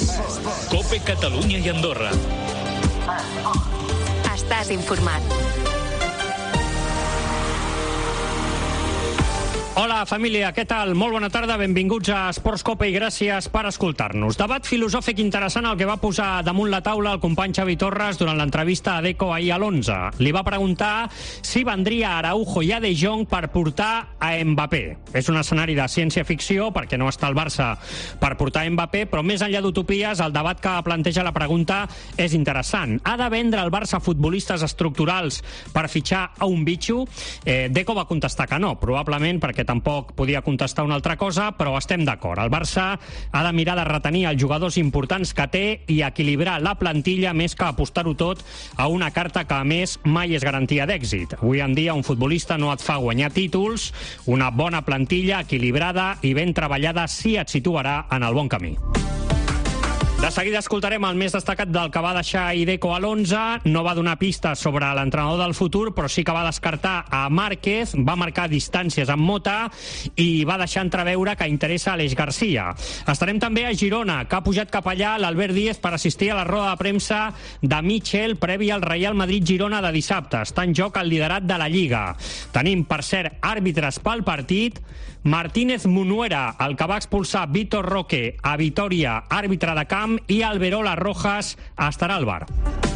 COPE Catalunya i Andorra. Estàs informat. Hola, família, què tal? Molt bona tarda, benvinguts a Esports Cope i gràcies per escoltar-nos. Debat filosòfic interessant el que va posar damunt la taula el company Xavi Torres durant l'entrevista a Deco ahir a l'11. Li va preguntar si vendria Araujo i a De Jong per portar a Mbappé. És un escenari de ciència-ficció perquè no està al Barça per portar a Mbappé, però més enllà d'utopies, el debat que planteja la pregunta és interessant. Ha de vendre el Barça futbolistes estructurals per fitxar a un bitxo? Deco va contestar que no, probablement perquè tampoc podia contestar una altra cosa, però estem d'acord. El Barça ha de mirar de retenir els jugadors importants que té i equilibrar la plantilla més que apostar-ho tot a una carta que, a més, mai és garantia d'èxit. Avui en dia un futbolista no et fa guanyar títols, una bona plantilla equilibrada i ben treballada sí et situarà en el bon camí. De seguida escoltarem el més destacat del que va deixar Deco a l'11. No va donar pistes sobre l'entrenador del futur, però sí que va descartar a Márquez, va marcar distàncies amb Mota i va deixar entreveure que interessa Aleix Garcia. Estarem també a Girona, que ha pujat cap allà l'Albert Díez per assistir a la roda de premsa de Michel previ al Real Madrid-Girona de dissabte. Està en joc el liderat de la Lliga. Tenim, per cert, àrbitres pel partit. Martínez Munuera, el que va expulsar Vitor Roque a Vitoria, àrbitre de camp, i Alberola Rojas estarà al bar.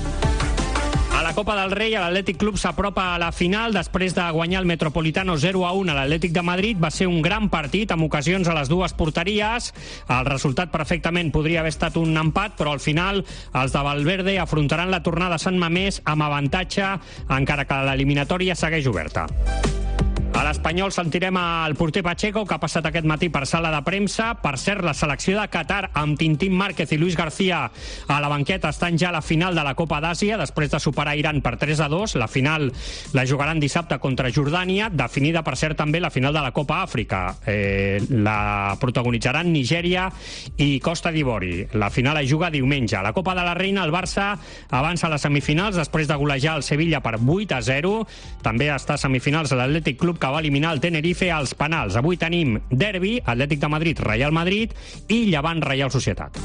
A la Copa del Rei, l'Atlètic Club s'apropa a la final després de guanyar el Metropolitano 0-1 a l'Atlètic de Madrid. Va ser un gran partit, amb ocasions a les dues porteries. El resultat perfectament podria haver estat un empat, però al final els de Valverde afrontaran la tornada a Sant Mamés amb avantatge, encara que l'eliminatòria segueix oberta. A l'Espanyol sentirem el porter Pacheco, que ha passat aquest matí per sala de premsa. Per cert, la selecció de Qatar amb Tintín Márquez i Luis García a la banqueta estan ja a la final de la Copa d'Àsia, després de superar Iran per 3-2. La final la jugaran dissabte contra Jordània, definida, per cert, també la final de la Copa Àfrica. La protagonitzaran Nigèria i Costa d'Ivori. La final es juga diumenge. A la Copa de la Reina, el Barça avança a les semifinals després de golejar el Sevilla per 8-0. També està a semifinals l'Atlètic Club, que va eliminar el Tenerife als penals. Avui tenim derbi, Atlètic de Madrid, Real Madrid i Llevant, Reial Societat.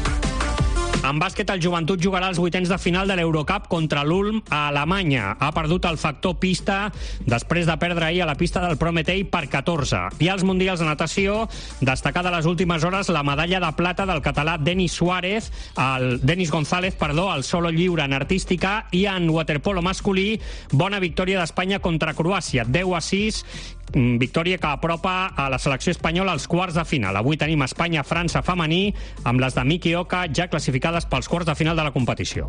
En bàsquet, el Joventut jugarà els vuitens de final de l'Eurocup contra l'Ulm a Alemanya. Ha perdut el factor pista després de perdre ahir a la pista del Prometei per 14. I als Mundials de natació, destacar de les últimes hores la medalla de plata del català Denis González, al solo lliure en artística, i en waterpolo masculí, bona victòria d'Espanya contra Croàcia, 10-6, victòria que apropa a la selecció espanyola als quarts de final. Avui tenim Espanya-França femení, amb les de Miki Oka ja classificades pels quarts de final de la competició.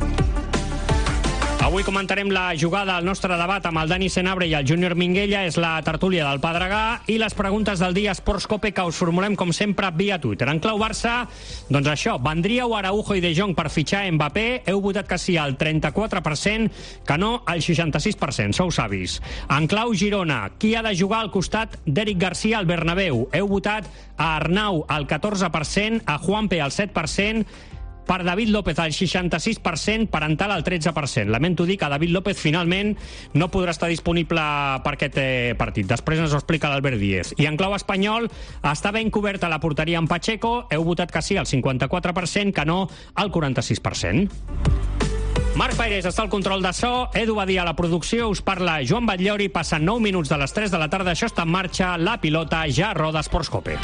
Avui comentarem la jugada al nostre debat amb el Dani Senabre i el Júnior Minguella. És la tertúlia del Pedregà i les preguntes del dia Esports Cope, que us formulem com sempre via Twitter. En clau Barça, doncs això, vendríeu Araujo i De Jong per fitxar Mbappé? Heu votat que sí al 34%, que no al 66%, sou savis. En clau Girona, qui ha de jugar al costat d'Eric Garcia al Bernabéu? Heu votat a Arnau al 14%, a Juanpe al 7%, per David López al 66%, per Antal al 13%. Lamento dir que David López finalment no podrà estar disponible per aquest partit. Després ens ho explica l'Albert Díez. I en clau espanyol, està ben coberta la porteria amb Pacheco. Heu votat que sí al 54%, que no al 46%. Marc Pairés està al control de so, Edu Badia a la producció, us parla Joan Batllori. Passen 9 minuts de les 3 de la tarda, això està en marxa, la pilota ja roda Esports Cope.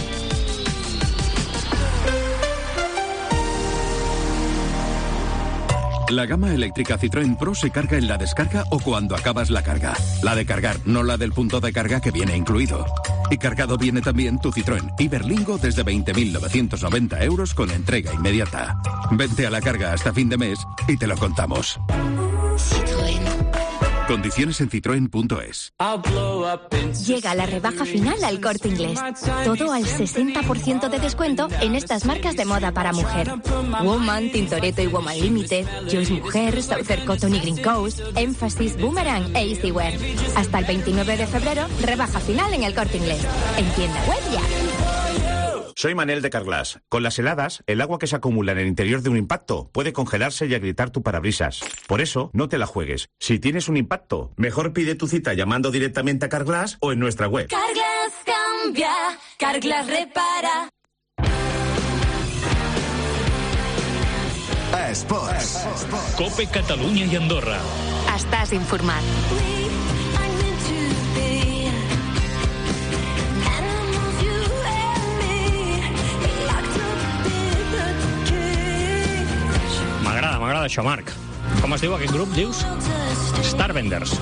La gama eléctrica Citroën Pro se carga en la descarga o cuando acabas la carga. La de cargar, no la del punto de carga que viene incluido. Y cargado viene también tu Citroën Iberlingo desde 20.990 euros con entrega inmediata. Vente a la carga hasta fin de mes y te lo contamos. Citroën. Condiciones en citroen.es. Llega la rebaja final al Corte Inglés. Todo al 60% de descuento en estas marcas de moda para mujer. Woman, Tintoretto y Woman Limited, Joyce Mujer, Southern Cotton y Green Coast, Emphasis, Boomerang e Easywear. Hasta el 29 de febrero, rebaja final en el Corte Inglés. En tienda web ya. Soy Manel de Carglass. Con las heladas, el agua que se acumula en el interior de un impacto puede congelarse y agrietar tu parabrisas. Por eso, no te la juegues. Si tienes un impacto, mejor pide tu cita llamando directamente a Carglass o en nuestra web. Carglass cambia, Carglass repara. Esports. Cope Catalunya i Andorra. Estàs informat. M'agrada això, Marc. Com es diu aquest grup, dius? Starbenders.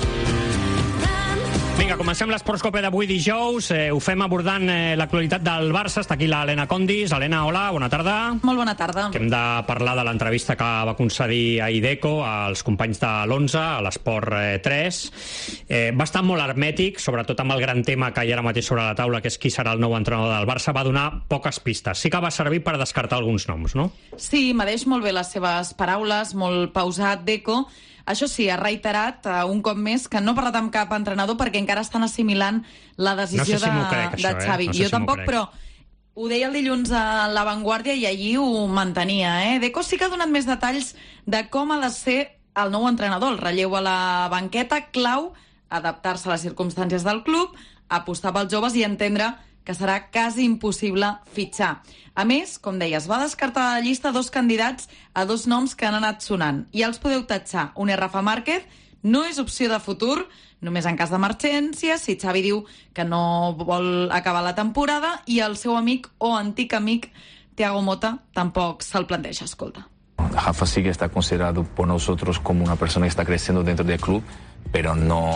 Vinga, comencem l'Esports-Cope d'avui dijous. Ho fem abordant l'actualitat del Barça. Està aquí l'Helena Condis. Helena, hola, bona tarda. Molt bona tarda. Que hem de parlar de l'entrevista que va concedir a Deco als companys de l'11, a l'Esport 3. Va estar molt hermètic, sobretot amb el gran tema que hi ha ara mateix sobre la taula, que és qui serà el nou entrenador del Barça. Va donar poques pistes. Sí que va servir per descartar alguns noms, no? Sí, medeix molt bé les seves paraules, molt pausat, Deco. Això sí, ha reiterat un cop més que no ha parlat amb cap entrenador perquè encara estan assimilant la decisió de Xavi. No sé jo tampoc, però ho deia el dilluns a La Vanguardia i allí ho mantenia. Deco sí que ha donat més detalls de com ha de ser el nou entrenador. El relleu a la banqueta, clau, adaptar-se a les circumstàncies del club, apostar pels joves i entendre que serà quasi impossible fitxar. A més, com deies, va descartar de la llista 2 candidats a 2 noms que han anat sonant. I els podeu tatxar. Un és Rafa Márquez, no és opció de futur, només en cas d'emergència, si Xavi diu que no vol acabar la temporada, i el seu amic o antic amic Thiago Motta tampoc se'l planteja, escolta. Rafa sí que está considerado por nosotros como una persona que está creciendo dentro del club, pero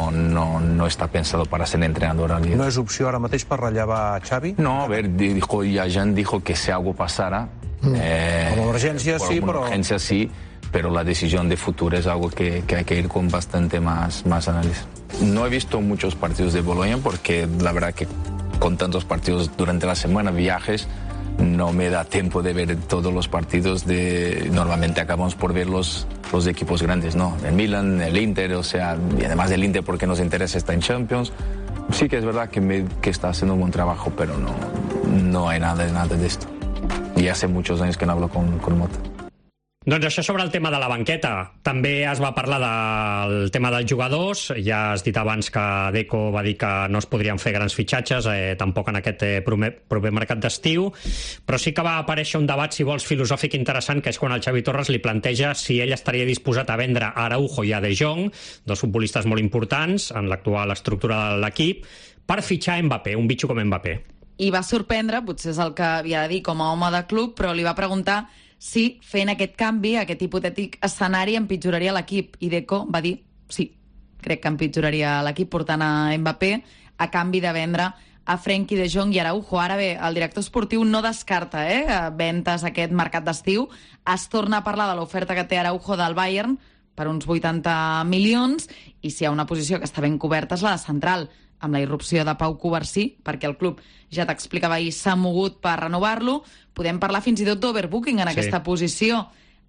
no está pensado para ser entrenador. ¿No es opció ara mateix per rellevar Xavi? No, a ver, Jan dijo que si algo pasara... Como emergencia sí, pero... Emergencia sí, pero la decisión de futuro es algo que hay que ir con bastante más análisis. No he visto muchos partidos de Boloña porque la verdad que con tantos partidos durante la semana, viajes... No me da tiempo de ver todos los partidos. Normalmente acabamos por ver los equipos grandes, ¿no? El Milan, el Inter, o sea, y además del Inter porque nos interesa estar en Champions. Sí que es verdad que está haciendo un buen trabajo, pero no hay nada de esto. Y hace muchos años que no hablo con Motta. Doncs això sobre el tema de la banqueta. També es va parlar del tema dels jugadors. Ja has dit abans que Deco va dir que no es podrien fer grans fitxatges, tampoc en aquest proper mercat d'estiu, però sí que va aparèixer un debat, si vols, filosòfic interessant, que és quan el Xavi Torres li planteja si ell estaria disposat a vendre a Araujo i a De Jong, dos futbolistes molt importants en l'actual estructura de l'equip, per fitxar Mbappé, un bitxo com Mbappé. I va sorprendre, potser és el que havia de dir com a home de club, però li va preguntar si fent aquest canvi, aquest hipotètic escenari, empitjoraria l'equip. I Deco va dir sí, crec que empitjoraria l'equip portant a Mbappé a canvi de vendre a Frenkie de Jong i Araujo. Ara bé, el director esportiu no descarta ventes aquest mercat d'estiu. Es torna a parlar de l'oferta que té Araujo del Bayern per uns 80 milions i si hi ha una posició que està ben coberta és la de central, amb la irrupció de Pau Covarsí, perquè el club, ja t'explicava ahir, s'ha mogut per renovar-lo. Podem parlar fins i tot d'overbooking en aquesta posició.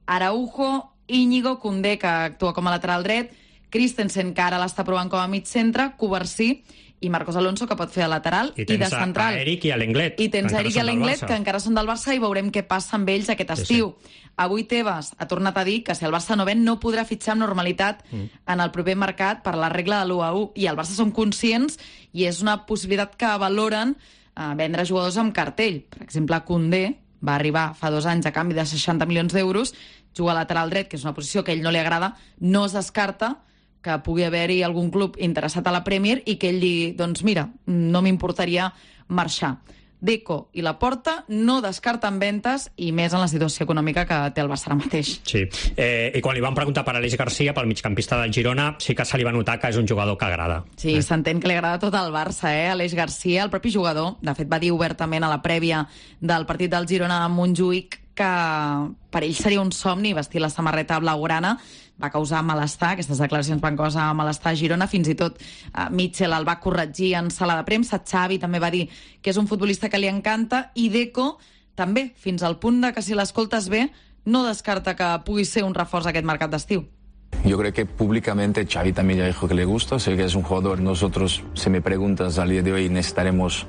Araujo, Íñigo, Koundé, que actua com a lateral dret, Christensen, que ara l'està provant com a mig centre, Covarsí i Marcos Alonso, que pot fer de lateral i de central. I tens a Eric i a l'Englet. I tens a Eric i a l'Englet, que encara són del Barça, i veurem què passa amb ells aquest estiu. Sí. Avui Tebas ha tornat a dir que si el Barça no ven no podrà fitxar amb normalitat en el proper mercat per la regla de l'1-1. I el Barça són conscients i és una possibilitat que valoren vendre jugadors amb cartell. Per exemple, Koundé va arribar fa 2 anys a canvi de 60 milions d'euros, juga a lateral dret, que és una posició que a ell no li agrada, no es descarta que pugui haver-hi algun club interessat a la Premier i que ell digui, doncs mira, no m'importaria marxar. Deco i Laporta no descarten ventes i més en la situació econòmica que té el Barça ara mateix. Sí, i quan li van preguntar per Aleix Garcia, pel migcampista del Girona, sí que se li va notar que és un jugador que agrada. Sí, s'entén que li agrada tot al Barça, Aleix Garcia, el propi jugador, de fet va dir obertament a la prèvia del partit del Girona a Montjuïc que per ell seria un somni vestir la samarreta blaugrana. Va causar malestar, aquestes declaracions van causar malestar a Girona, fins i tot Mitchell el va corregir en sala de premsa, Xavi també va dir que és un futbolista que li encanta, i Deco també, fins al punt de que si l'escoltes bé, no descarta que pugui ser un reforç aquest mercat d'estiu. Yo creo que públicamente Xavi también ya dijo que le gusta, sé que es un jugador. Nosotros, si me preguntas al día de hoy, necesitaremos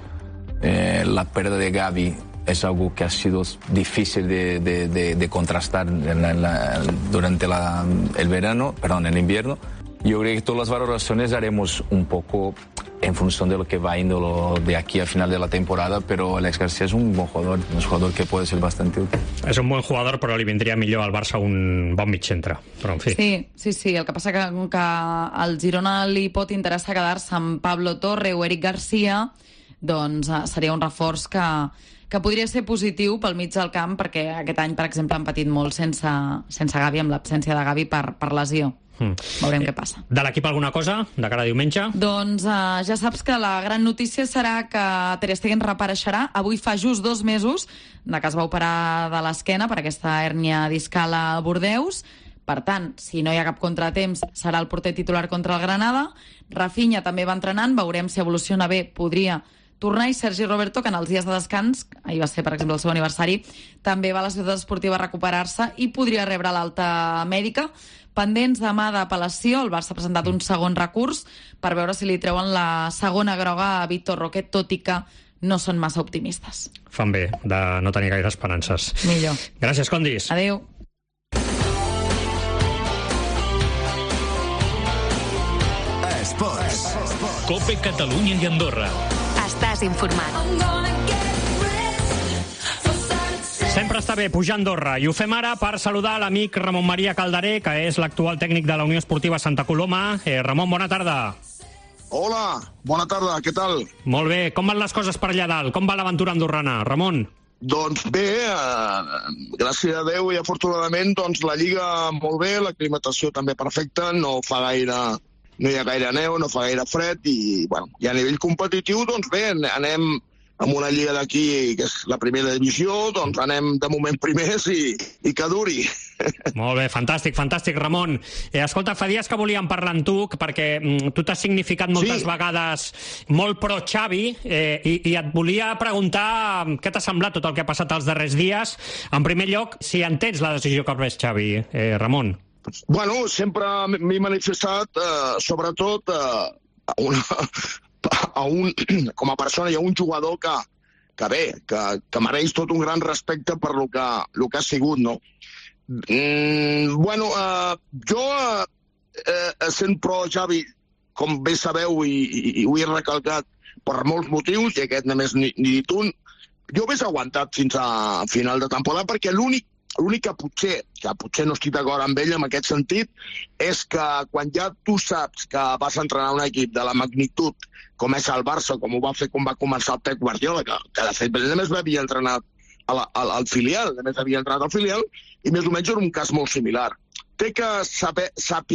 la pérdida de Gavi. Es algo que ha sido difícil de contrastar durante el invierno. Yo creo que todas las valoraciones haremos un poco en función de lo que va yendo de aquí al final de la temporada, pero Alex García es un buen jugador, un jugador que puede ser bastante útil. És un bon jugador, però li vindria millor al Barça un bon mig centre. Però, en fi. Sí. El que passa que al Girona li pot interessar quedar-se amb Pablo Torre o Eric García, doncs seria un reforç que podria ser positiu pel mig del camp, perquè aquest any, per exemple, han patit molt sense Gavi, amb l'absència de Gavi per lesió. Veurem què passa. De l'equip alguna cosa de cara a diumenge? Doncs ja saps que la gran notícia serà que Ter Stegen reapareixerà. Avui fa just 2 mesos de que es va operar de l'esquena per aquesta hèrnia discal a Bordeus. Per tant, si no hi ha cap contratemps, serà el porter titular contra el Granada. Rafinha també va entrenant, veurem si evoluciona bé, podria tornar, i Sergi Roberto, que en els dies de descans, ahir va ser, per exemple, el seu aniversari, també va a la ciutat esportiva a recuperar-se i podria rebre l'alta mèdica. Pendents demà d'apel·lació, el Barça ha presentat un segon recurs per veure si li treuen la segona groga a Víctor Roque, tot i que no són massa optimistes. Fan bé de no tenir gaire esperances. Millor. Gràcies, Condis. Adéu. Esports. COPE Catalunya i Andorra. Estàs informat. Sempre està bé pujar a Andorra, i ho fem ara per saludar l'amic Ramon Maria Calderé, que és l'actual tècnic de la Unió Esportiva Santa Coloma. Ramon, bona tarda. Hola, bona tarda, què tal? Molt bé, com van les coses per allà dalt? Com va l'aventura andorrana, Ramon? Doncs bé, gràcies a Déu i afortunadament doncs la Lliga molt bé, l'aclimatació també perfecta, no hi ha gaire neu, no fa gaire fred i a nivell competitiu doncs bé, anem amb una lliga d'aquí, que és la primera divisió, doncs anem de moment primers i que duri. Molt bé, fantàstic, Ramon. Escolta, fa dies que volíem parlar amb tu, perquè tu t'has significat moltes vegades molt pro Xavi, i et volia preguntar què t'ha semblat tot el que ha passat els darrers dies. En primer lloc, si entens la decisió que ha pres Xavi, Ramon. Bueno, sempre m'he manifestat, sobretot, com a persona i a un jugador que mereix tot un gran respecte per lo que ha sigut, no? Jo sent pro Xavi, com bé sabeu i ho he recalcat per molts motius, i aquest només ni dit un, jo hauria aguantat fins a final de temporada, perquè l'únic que potser no estic d'acord amb ell en aquest sentit, és que quan ja tu saps que vas entrenar un equip de la magnitud com és el Barça, com ho va fer quan va començar el Pep Guardiola, que de fet només havia entrenat al filial, i més o menys era un cas molt similar. Té que saber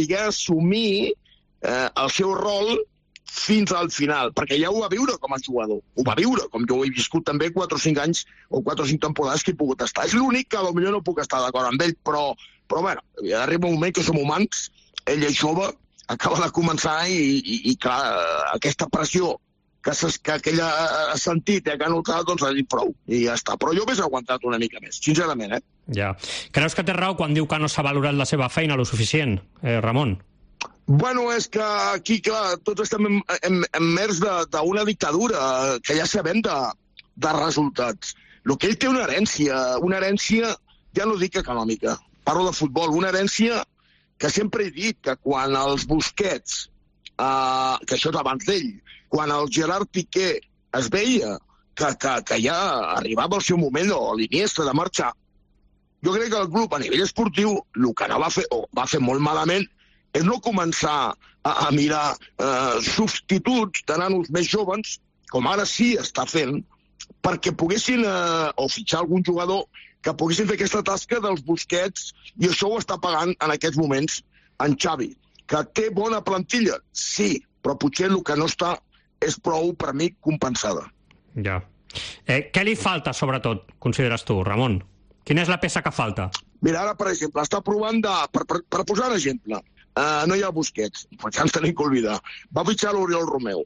assumir el seu rol fins al final, perquè ja ho va viure com a jugador, com jo ho he viscut també 4 o 5 anys o 4 o 5 temporades que he pogut estar. És l'únic que potser no puc estar d'acord amb ell, però arriba un moment que som humans, ell és jove, acaba de començar i clar, aquesta pressió que ell ha sentit i que ha notat, doncs ha dit prou, i ja està. Però jo hauria aguantat una mica més, sincerament, Ja. Creus que té raó quan diu que no s'ha valorat la seva feina lo suficient, Ramon? Bueno, és que aquí, clar, tots estem immers d'una dictadura, que ja sabem de resultats. El que ell té una herència, ja no dic econòmica, parlo de futbol, una herència que sempre he dit que quan els Busquets, que això és abans d'ell, quan el Gerard Piqué es veia que ja arribava el seu moment, o l'Iniesta de marxar, jo crec que el club a nivell esportiu el que no va fer, o va fer molt malament, és no començar a mirar substituts de nanos més joves, com ara sí està fent, perquè poguessin, o fitxar algun jugador que poguessin fer aquesta tasca dels Busquets, i això ho està pagant en aquests moments en Xavi. Que té bona plantilla? Sí, però potser el que no està és prou, per mi, compensada. Ja. Què li falta, sobretot, consideres tu, Ramon? Quina és la peça que falta? Mira, ara, per exemple, està provant per posar un exemple, no hi ha Busquets, ja ens tenim que oblidar. Va fitxar l'Oriol Romeu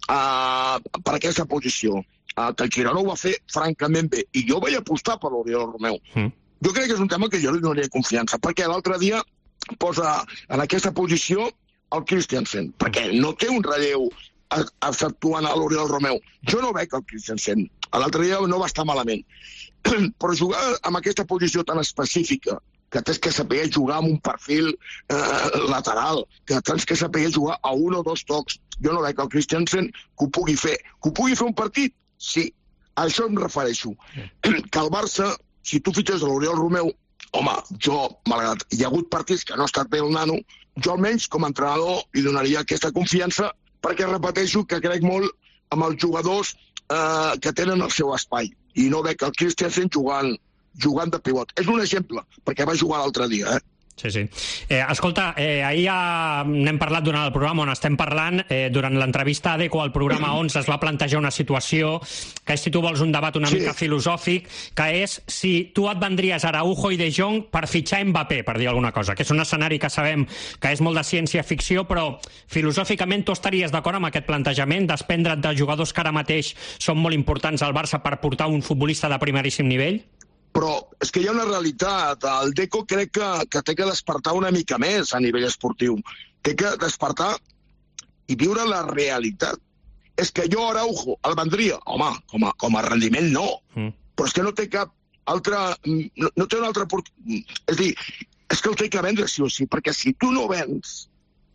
per aquesta posició, que el Girona ho va fer francament bé, i jo vaig apostar per l'Oriol Romeu. Jo crec que és un tema que jo li donaria confiança, perquè l'altre dia posa en aquesta posició el Christensen, perquè no té un relleu exceptuant a l'Oriol Romeu. Jo no veig el Christensen. L'altre dia no va estar malament. Però jugar en aquesta posició tan específica que tens que saber jugar amb un perfil lateral, que tens que saber jugar a un o dos tocs. Jo no veig el Christensen que ho pugui fer. Que ho pugui fer un partit? Sí. A això em refereixo. Que el Barça, si tu fitxes l'Oriol Romeu, home, jo, malgrat hi ha hagut partits que no ha estat bé el nano, jo almenys com a entrenador li donaria aquesta confiança perquè repeteixo que crec molt amb els jugadors que tenen el seu espai. I no veig el Christensen jugant de pivot. És un exemple, perquè va jugar l'altre dia, Sí. Escolta, ahir ja n'hem parlat durant el programa on estem parlant. Durant l'entrevista a Deco al programa 11 es va plantejar una situació que, si tu vols un debat una mica filosòfic, que és si tu et vendries Araujo i De Jong per fitxar Mbappé, per dir alguna cosa, que és un escenari que sabem que és molt de ciència-ficció, però filosòficament tu estaries d'acord amb aquest plantejament, desprendre't de jugadors que ara mateix són molt importants al Barça per portar un futbolista de primeríssim nivell? Però és que hi ha una realitat. El Deco crec que té que despertar una mica més a nivell esportiu. Té que despertar i viure la realitat. És que jo Araujo el vendria, home, com a rendiment no, però és que no té cap altra... No té una altra... És dir, és que el té que vendre sí o sí, perquè si tu no vens,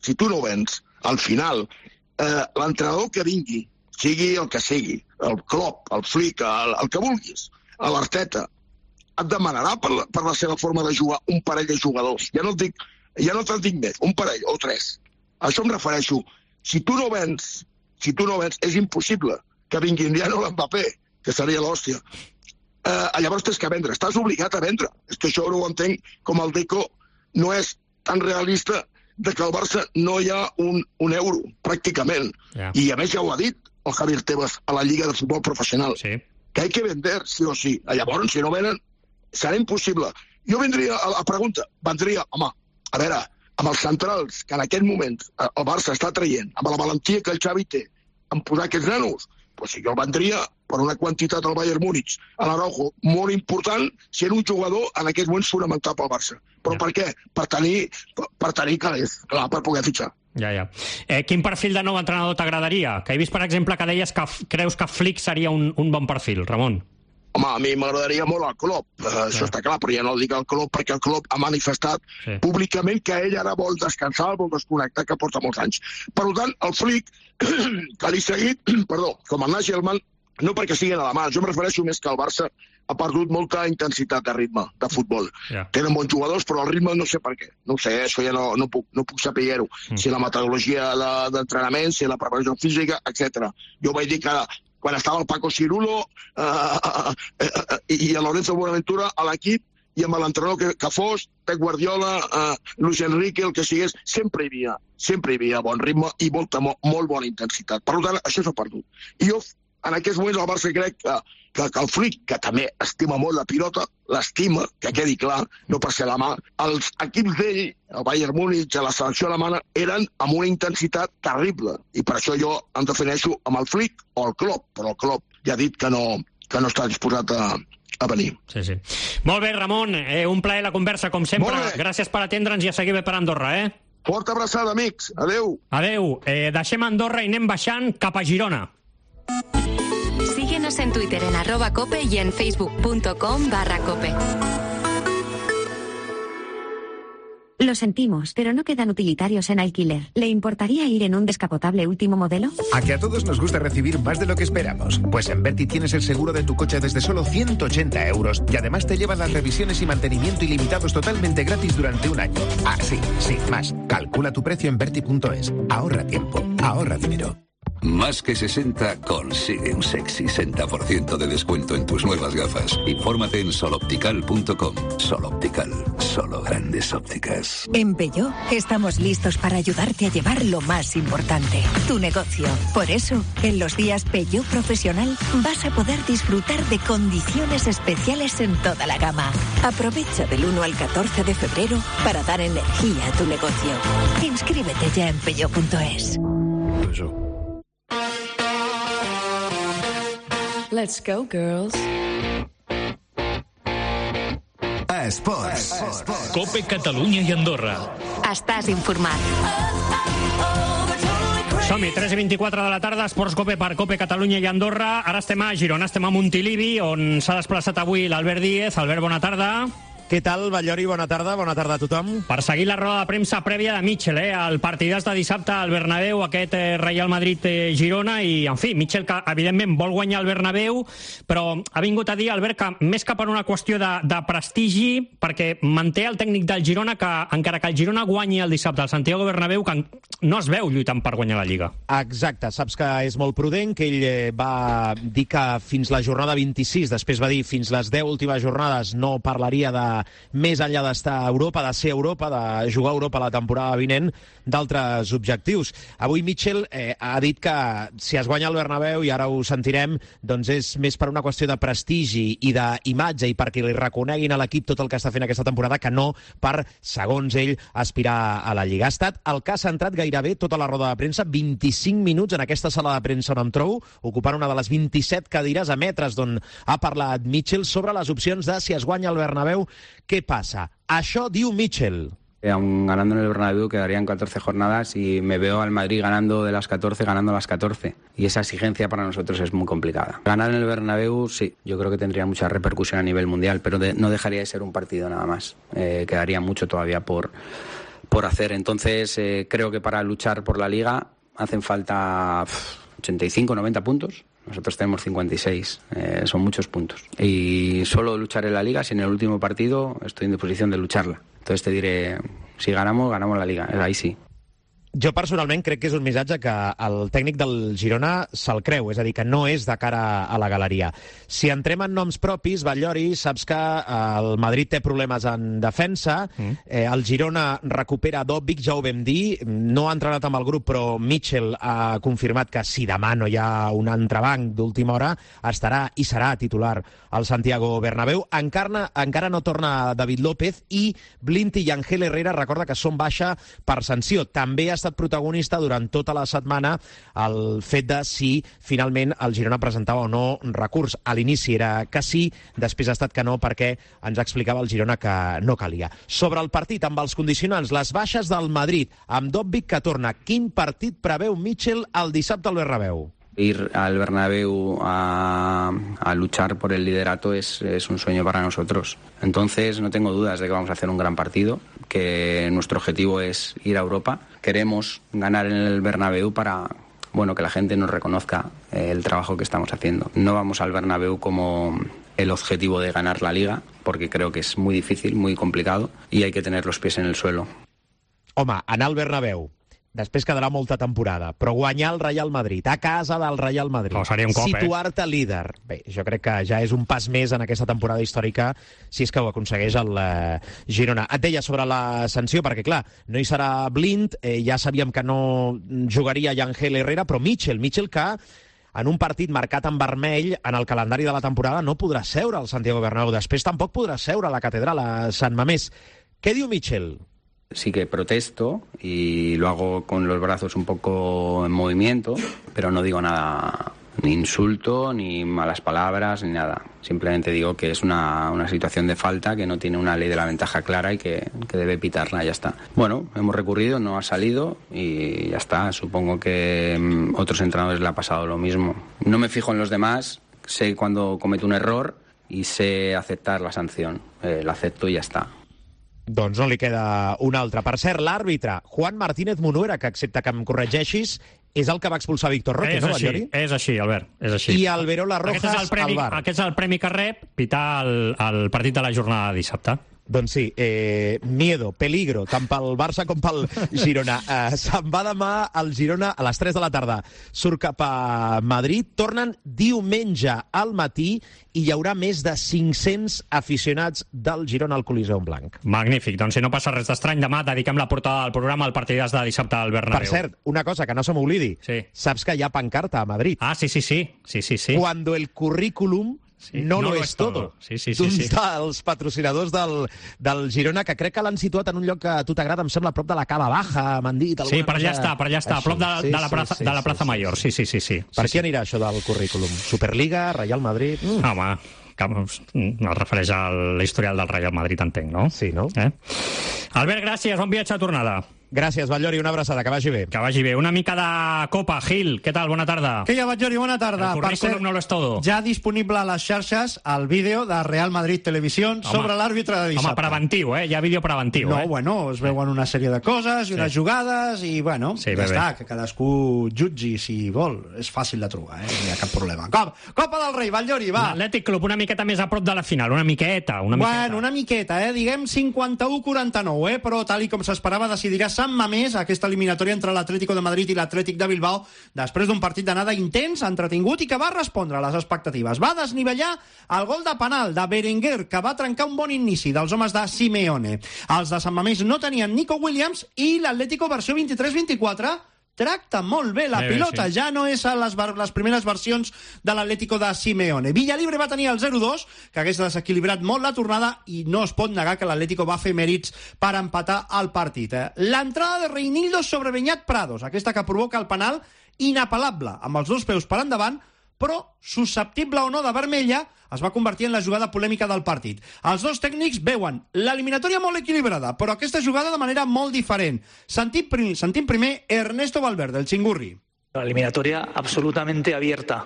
al final, l'entrenador que vingui, sigui el que sigui, el Klopp, el Flick, el que vulguis, l'Arteta, et demanarà per la seva forma de jugar un parell de jugadors. Ja no te'n dic més, un parell o tres. A això em refereixo. Si tu no vens, és impossible que vingui ja no l'Mbappé, que seria l'hòstia. Llavors tens que vendre, estàs obligat a vendre. És que això no ho entenc, com el Deco no és tan realista de que al Barça no hi ha un euro, pràcticament. I a més ja ho ha dit el Javier Tebas a la Lliga de Futbol Professional, que hay que vender, sí o sí. Llavors, si no venen, serà impossible. Jo vendria, a pregunta, home, a veure, amb els centrals que en aquest moment el Barça està traient, amb la valentia que el Xavi té en posar aquests nanos, doncs si jo el vendria per una quantitat al Bayern Múnich, a l'Araujo, molt important, si era un jugador en aquests moments fonamental pel Barça. Però per què? Per tenir calés, clar, per poder fitxar. Ja. Quin perfil de nou entrenador t'agradaria? Que he vist, per exemple, que deies que creus que Flick seria un bon perfil, Ramon. Home, a mi m'agradaria molt el Klopp, això està clar, però ja no el dic el Klopp perquè el Klopp ha manifestat públicament que ell ara vol descansar, vol desconnectar, que porta molts anys. Per tant, el Flick, que l'he seguit, com el Nagelman, no perquè siguin alemans, jo em refereixo més que el Barça ha perdut molta intensitat de ritme de futbol. Tenen bons jugadors, però el ritme no sé per què. No ho sé, això ja no puc saber-ho. Si la metodologia d'entrenament, si la preparació física, etc. Jo vaig dir que quan estava el Paco Cirulo i el Lorenzo Buenaventura a l'equip, i amb l'entrenador que fos, Pep Guardiola, Luis Enrique, el que sigués, sempre hi havia bon ritme i molt bona intensitat. Per tant, això s'ha perdut. I jo, en aquests moments, el Barça crec que el Flick, que també estima molt la pilota, l'estima, que quedi clar, no per ser alemà, els equips d'ell, el Bayern Múnich, la selecció alemana, eren amb una intensitat terrible. I per això jo em defineixo amb el Flick o el Klopp, però el Klopp ja ha dit que no està disposat a venir. Sí. Molt bé, Ramon, un plaer la conversa, com sempre. Gràcies per atendre'ns i a seguir bé per Andorra, Forta abraçada, amics. Adeu. Deixem Andorra i anem baixant cap a Girona. Síguenos en Twitter en @cope y en facebook.com/cope. Lo sentimos, pero no quedan utilitarios en alquiler. ¿Le importaría ir en un descapotable último modelo? ¿A que a todos nos gusta recibir más de lo que esperamos? Pues en Berti tienes el seguro de tu coche desde solo 180 euros y además te llevan las revisiones y mantenimiento ilimitados totalmente gratis durante un año. Ah, sí, más. Calcula tu precio en Berti.es. Ahorra tiempo, ahorra dinero. Más que 60 consigue un sexy 60% de descuento en tus nuevas gafas. Infórmate en soloptical.com. Soloptical, solo grandes ópticas. En Peugeot estamos listos para ayudarte a llevar lo más importante, tu negocio. Por eso, en los días Peugeot Profesional vas a poder disfrutar de condiciones especiales en toda la gama. Aprovecha del 1 al 14 de febrero para dar energía a tu negocio. Inscríbete ya en Peugeot.es. Let's go, girls. Esports. Cope Catalunya i Andorra. Estàs informat. Som-hi, 3:24 de la tarda, Esports Cope per Cope Catalunya i Andorra. Ara estem a Girona, estem a Montilivi, on s'ha desplaçat avui l'Albert Díez. Albert, bona tarda. Què tal, Batllori? Bona tarda a tothom. Per seguir la roda de premsa prèvia de Mitchell, el partidàs de dissabte al Bernabéu, aquest Real Madrid-Girona, i, en fi, Mitchell, que evidentment vol guanyar el Bernabéu, però ha vingut a dir, Albert, que més que per una qüestió de prestigi, perquè manté el tècnic del Girona que, encara que el Girona guanyi el dissabte al Santiago Bernabéu, que no es veu lluitant per guanyar la Lliga. Exacte, saps que és molt prudent, que ell va dir que fins la jornada 26, després va dir fins les 10 últimes jornades no parlaria de més enllà d'estar a Europa, de ser a Europa, de jugar a Europa la temporada vinent, d'altres objectius. Avui Mitchell ha dit que si es guanya el Bernabéu, i ara ho sentirem, doncs és més per una qüestió de prestigi i d'imatge i perquè li reconeguin a l'equip tot el que està fent aquesta temporada que no per, segons ell, aspirar a la Lliga. Ha estat el que ha centrat gairebé tota la roda de premsa, 25 minuts en aquesta sala de premsa on em trobo, ocupant una de les 27 cadires a metres d'on ha parlat Mitchell sobre les opcions de si es guanya el Bernabéu, què passa? Això diu Mitchell. Aún ganando en el Bernabéu quedarían 14 jornadas y me veo al Madrid ganando las 14. Y esa exigencia para nosotros es muy complicada. Ganar en el Bernabéu, sí, yo creo que tendría mucha repercusión a nivel mundial, pero no dejaría de ser un partido nada más. Quedaría mucho todavía por hacer. Entonces, creo que para luchar por la Liga hacen falta 85, 90 puntos. Nosotros tenemos 56, son muchos puntos. Y solo luchar en la Liga, si en el último partido estoy en disposición de lucharla. Entonces te diré, si ganamos la Liga, ahí sí. Jo personalment crec que és un missatge que el tècnic del Girona se'l creu, és a dir, que no és de cara a la galeria. Si entrem en noms propis, Batllori, saps que el Madrid té problemes en defensa, el Girona recupera Dobbik, ja ho vam dir, no ha entrenat amb el grup, però Mitchell ha confirmat que si demà no hi ha un entrebanc d'última hora, estarà i serà titular al Santiago Bernabéu. Encara no torna David López i Blinti i Ángel Herrera, recorda que són baixa per sanció. També ha estat protagonista durant tota la setmana el fet de si finalment el Girona presentava o no recurs. A l'inici era que sí, després ha estat que no, perquè ens explicava el Girona que no calia. Sobre el partit, amb els condicionants, les baixes del Madrid, amb Dobbik que torna, quin partit preveu Mitchell el dissabte al Bernabéu? Ir al Bernabéu a luchar por el liderato es un sueño para nosotros. Entonces no tengo dudas de que vamos a hacer un gran partido, que nuestro objetivo es ir a Europa. Queremos ganar en el Bernabéu para que la gente nos reconozca el trabajo que estamos haciendo. No vamos al Bernabéu como el objetivo de ganar la Liga, porque creo que es muy difícil, muy complicado, y hay que tener los pies en el suelo. Home, anar al Bernabéu. Després quedarà molta temporada, però guanyar el Real Madrid, a casa del Real Madrid, situar-te líder. Bé, jo crec que ja és un pas més en aquesta temporada històrica, si és que ho aconsegueix el Girona. Et deia sobre la sanció, perquè clar, no hi serà Blind, ja sabíem que no jugaria Ángel Herrera, però Mitchell que en un partit marcat en vermell en el calendari de la temporada no podrà seure al Santiago Bernabéu, després tampoc podrà seure a la catedral a Sant Mamés. Què diu Mitchell? Sí que protesto y lo hago con los brazos un poco en movimiento, pero no digo nada, ni insulto, ni malas palabras, ni nada. Simplemente digo que es una situación de falta, que no tiene una ley de la ventaja clara y que debe pitarla, ya está. Bueno, hemos recurrido, no ha salido y ya está. Supongo que otros entrenadores le ha pasado lo mismo. No me fijo en los demás, sé cuando cometo un error y sé aceptar la sanción. La acepto y ya está. Doncs no li queda un altre. Per cert, l'àrbitre, Juan Martínez Munuera, que excepte que em corregeixis, és el que va expulsar Víctor Roque, no, Batllori? És així, Albert, és així. I Alberola Rojas al VAR. Aquest és el premi que rep pitar el partit de la jornada de dissabte. Doncs sí, miedo, peligro, tant pel Barça com pel Girona. Se'n va demà el Girona a les 3 de la tarda. Surt cap a Madrid, tornen diumenge al matí i hi haurà més de 500 aficionats del Girona al Coliseu Blanc. Magnífic, doncs si no passa res d'estrany, demà dediquem la portada del programa al partidàs de dissabte al Bernabéu. Per cert, una cosa que no se m'oblidi, saps que hi ha pancarta a Madrid. Ah, sí. Cuando el currículum no lo es todo. D'un dels patrocinadors del Girona, que crec que l'han situat en un lloc que a tu t'agrada, em sembla, a prop de la Cava Baja, m'han dit. Sí, per allà està, a prop de la plaça Mayor. Sí. Per què anirà això del currículum? Superliga, Real Madrid... Home, es refereix a l'historial del Real Madrid, entenc, no? Sí, no? Albert, gràcies, bon viatge a tornada. Gràcies, Batllori, una abraçada, que vagi bé. Que vagi bé. Una mica de Copa. Gil, què tal? Bona tarda. Que hi ha, Batllori? Bona tarda. El currículum no lo és todo. Ja disponible a les xarxes el vídeo de Real Madrid Televisió sobre l'àrbitre de dissabte. Home, preventiu, eh? Ja vídeo preventiu, No, bueno, es veuen una sèrie de coses i unes jugades i, bueno, ja està, que cadascú jutgi si vol. És fàcil de trobar, no hi ha cap problema. Copa del Rei, Batllori, va. L'Atlètic Club una miqueta més a prop de la final, una miqueta. Bueno, una miqueta, diguem 51-49, però tal com s'esperava decidirà Sant Mamés aquesta eliminatòria entre l'Atlético de Madrid i l'Atlètic de Bilbao després d'un partit d'anada intens, entretingut i que va respondre a les expectatives. Va desnivellar el gol de penal de Berenguer, que va trencar un bon inici dels homes de Simeone. Els de Sant Mamés no tenien Nico Williams i l'Atlético versió 23-24 tracta molt bé la pilota, ja no és a les primeres versions de l'Atlético de Simeone. Villalibre va tenir el 0-2, que hagués desequilibrat molt la tornada i no es pot negar que l'Atlético va fer mèrits per empatar el partit. L'entrada de Reinildo sobre Beñat Prados, aquesta que provoca el penal, inapel·lable, amb els dos peus per endavant, però susceptible o no de vermella, es va convertir en la jugada polèmica del partit. Els dos tècnics veuen l'eliminatòria molt equilibrada, però aquesta jugada de manera molt diferent. Sentim primer Ernesto Valverde, el Chingurri. La eliminatoria absolutamente abierta.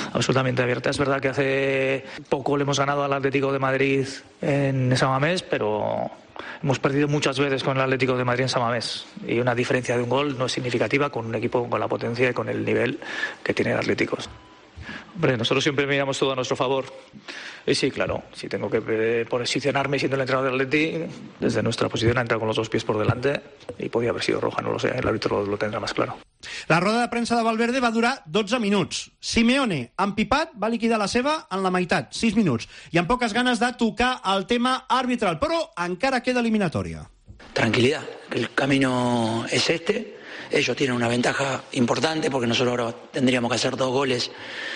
Es verdad que hace poco le hemos ganado al Atlético de Madrid en San Mamés, pero hemos perdido muchas veces con el Atlético de Madrid en San Mamés. Y una diferencia de un gol no es significativa con un equipo con la potencia y con el nivel que tiene el Atlético. Hombre, nosotros siempre miramos todo a nuestro favor. Y sí, claro, si tengo que posicionarme siendo el entrenador del Atleti, desde nuestra posición ha entrado con los dos pies por delante y podía haber sido roja, no lo sé, el árbitro lo tendrá más claro. La roda de premsa de Valverde va durar 12 minuts. Simeone, empipat, va liquidar la seva en la meitat, 6 minuts, i amb poques ganes de tocar el tema arbitral, però encara queda eliminatòria. Tranquilidad, el camino es este. Ellos tienen una ventaja importante porque nosotros ahora tendríamos que hacer 2 goles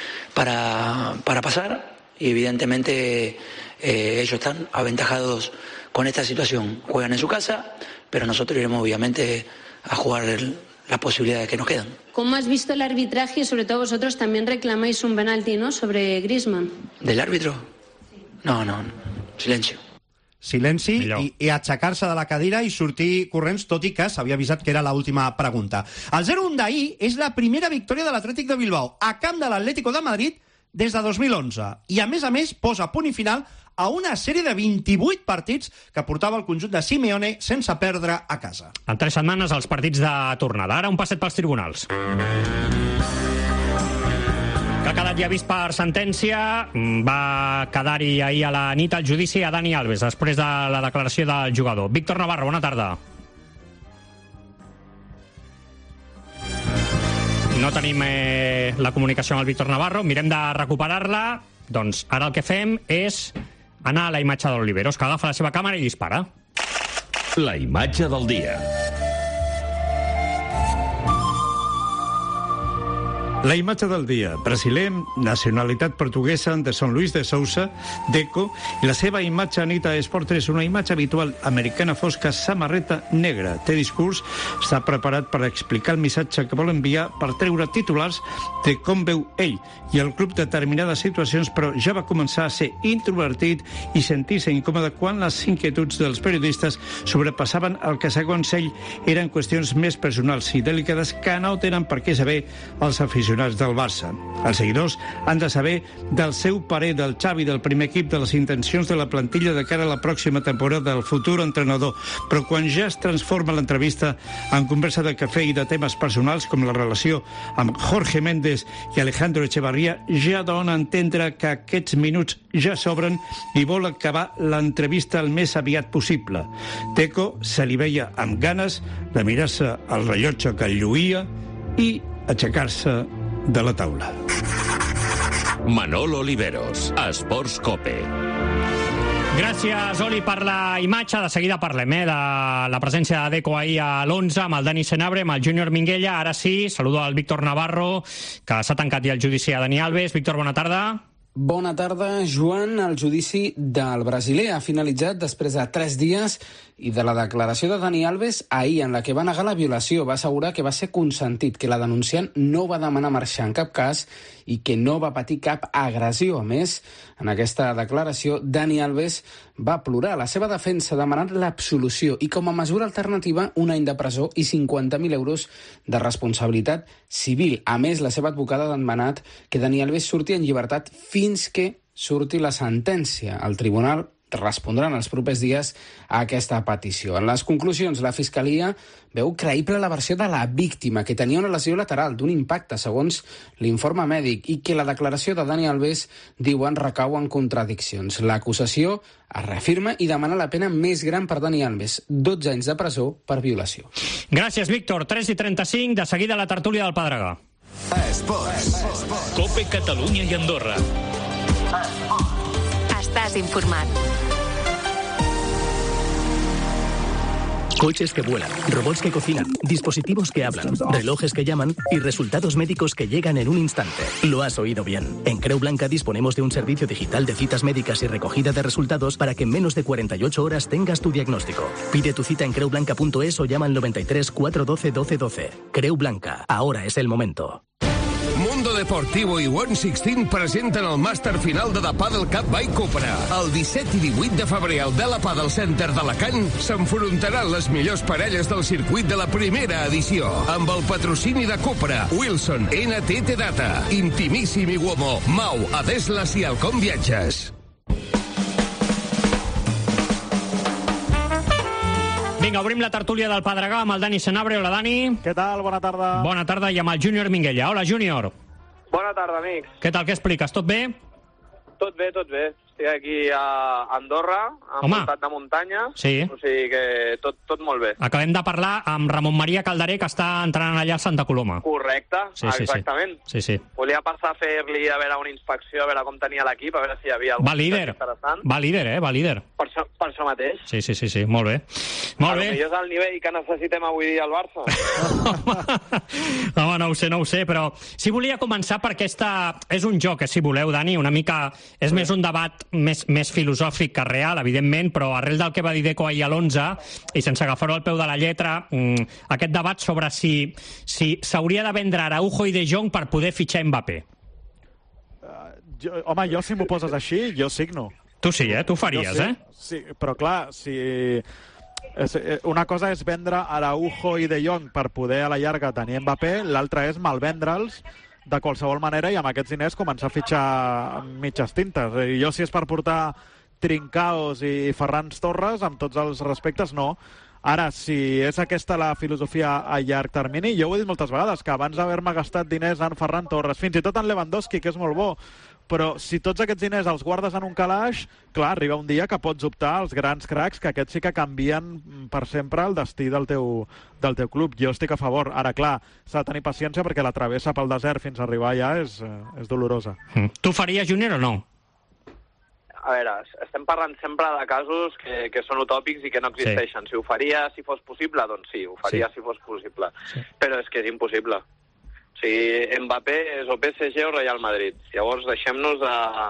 para pasar y evidentemente ellos están aventajados con esta situación. Juegan en su casa, pero nosotros iremos obviamente a jugar las posibilidades que nos quedan. ¿Cómo has visto el arbitraje y sobre todo vosotros también reclamáis un penalti, ¿no?, sobre Griezmann? ¿Del árbitro? No, silencio. Silenci i aixecar-se de la cadira i sortir corrents, tot i que s'havia avisat que era l'última pregunta. El 0-1 d'ahir és la primera victòria de l'Atlètic de Bilbao a camp de l'Atlético de Madrid des de 2011 i, a més, posa punt i final a una sèrie de 28 partits que portava el conjunt de Simeone sense perdre a casa. En 3 setmanes els partits de tornada. Ara un passet pels tribunals. Que ha quedat ja vist per sentència. Va quedar-hi ahir a la nit el judici a Dani Alves després de la declaració del jugador. Víctor Navarro, bona tarda. No tenim la comunicació amb el Víctor Navarro. Mirem de recuperar-la. Doncs ara el que fem és anar a la imatge d'Oliveros, que agafa la seva càmera i dispara. La imatge del dia. La imatge del dia. Brasiler, nacionalitat portuguesa, de São Luís de Sousa, Deco, i la seva imatge Anita Esport és una imatge habitual americana fosca, samarreta negra. Té discurs, està preparat per explicar el missatge que vol enviar, per treure titulars de com veu ell i el club determinades situacions, però ja va començar a ser introvertit i sentir-se incòmode quan les inquietuds dels periodistes sobrepassaven el que, segons ell, eren qüestions més personals i delicades que no tenen per què saber els aficionats del Barça. Els seguidors han de saber del seu parer, del Xavi, del primer equip, de les intencions de la plantilla de cara a la pròxima temporada del futur entrenador. Però quan ja es transforma l'entrevista en conversa de cafè i de temes personals com la relació amb Jorge Méndez i Alejandro Echevarría, ja dona a entendre que aquests minuts ja s'obren i vol acabar l'entrevista el més aviat possible. Deco se li veia amb ganes de mirar-se el rellotge que el lluïa i aixecar-se de la taula. Manolo Oliveros, Esports Cope. Gràcies, Oli, per la imatge. De seguida parlem de la presència de Deco ahir a l'11 amb el Dani Senabre, amb el Júnior Minguella. Ara sí, saludo al Víctor Navarro, que s'ha tancat ja el judici a Dani Alves. Víctor, bona tarda. Bona tarda, Joan. El judici del brasiler ha finalitzat després de 3 dies i de la declaració de Dani Alves ahir, en la que va negar la violació. Va assegurar que va ser consentit, que la denunciant no va demanar marxar en cap cas i que no va patir cap agressió. A més, en aquesta declaració, Dani Alves va plorar. La seva defensa ha demanat l'absolució i, com a mesura alternativa, un any de presó i 50.000 euros de responsabilitat civil. A més, la seva advocada ha demanat que Dani Alves surti en llibertat fins que surti la sentència. El tribunal respondrà en els propers dies a aquesta petició. En les conclusions, la Fiscalia veu creïble la versió de la víctima, que tenia una lesió lateral d'un impacte, segons l'informe mèdic, i que la declaració de Dani Alves, diuen, recau en contradiccions. L'acusació es reafirma i demana la pena més gran per Dani Alves, 12 anys de presó per violació. Gràcies, Víctor. 3:35, de seguida la tertúlia del Pedregà. Cope Catalunya y Andorra. Estàs informat. Coches que vuelan, robots que cocinan, dispositivos que hablan, relojes que llaman y resultados médicos que llegan en un instante. Lo has oído bien. En Creu Blanca disponemos de un servicio digital de citas médicas y recogida de resultados para que en menos de 48 horas tengas tu diagnóstico. Pide tu cita en creublanca.es o llama al 93 412 1212. Creu Blanca. Ahora es el momento. Mundo Deportivo i One 16 presenten el màster final de Padel Cup by Cupra. El 17 i 18 de febrer al Vela Padel Center d'Alacant s'enfrontaran les millors parelles del circuit de la primera edició, amb el patrocini de Cupra, Wilson, NTT Data, Intimíssim i Uomo, Mau, Adeslas i Alcom Viatges. Vinga, obrim la tertúlia del Pedregà amb el Dani Senabre. Hola, Dani. Què tal? Bona tarda. Bona tarda, i amb el Júnior Minguella. Hola, Júnior. Bona tarda, amics. Què tal, què expliques? Tot bé? Tot bé, tot bé. Estic aquí a Andorra, envoltat de muntanya, Sí. O sigui que tot molt bé. Acabem de parlar amb Ramon Maria Calderé, que està entrenant allà a Santa Coloma. Correcte, Sí. exactament. Sí. Volia passar a fer-li, a veure, una inspecció, a veure com tenia l'equip, a veure si hi havia algun Va líder. interessant. Va líder, va líder. Per això mateix. Sí, molt bé. Molt bé. Potser és el nivell que necessitem avui dia al Barça. Home, no ho sé, però sí volia començar per aquesta... És un joc, si voleu, Dani, una mica... És més un debat més filosòfic que real, evidentment, però arrel del que va dir Deco ahir a l'11, i sense agafar-ho al peu de la lletra, aquest debat sobre si s'hauria de vendre Araujo i De Jong per poder fitxar Mbappé. Home, jo si m'ho poses així, jo signo. Tu sí, tu faries, sí, Sí, però clar, si... Una cosa és vendre Araujo i De Jong per poder a la llarga tenir Mbappé, l'altra és malvendre'ls de qualsevol manera i amb aquests diners començar a fitxar mitges tintes. Jo, si és per portar Trincaos i Ferran Torres, amb tots els respectes, no. Ara, si és aquesta la filosofia a llarg termini, jo ho he dit moltes vegades, que abans d'haver-me gastat diners en Ferran Torres, fins i tot en Lewandowski, que és molt bo, però si tots aquests diners els guardes en un calaix, clar, arriba un dia que pots optar als grans cracs, que aquests sí que canvien per sempre el destí del teu club. Jo estic a favor. Ara, clar, s'ha de tenir paciència perquè la travessa pel desert fins a arribar allà és dolorosa. Tu faries, Júnior, o no? A veure, estem parlant sempre de casos que són utòpics i que no existeixen. Sí. Si ho faria, si fos possible, doncs sí, ho faria si fos possible. Sí. Però és que és impossible. O sigui, Mbappé és o PSG o Real Madrid. Llavors deixem-nos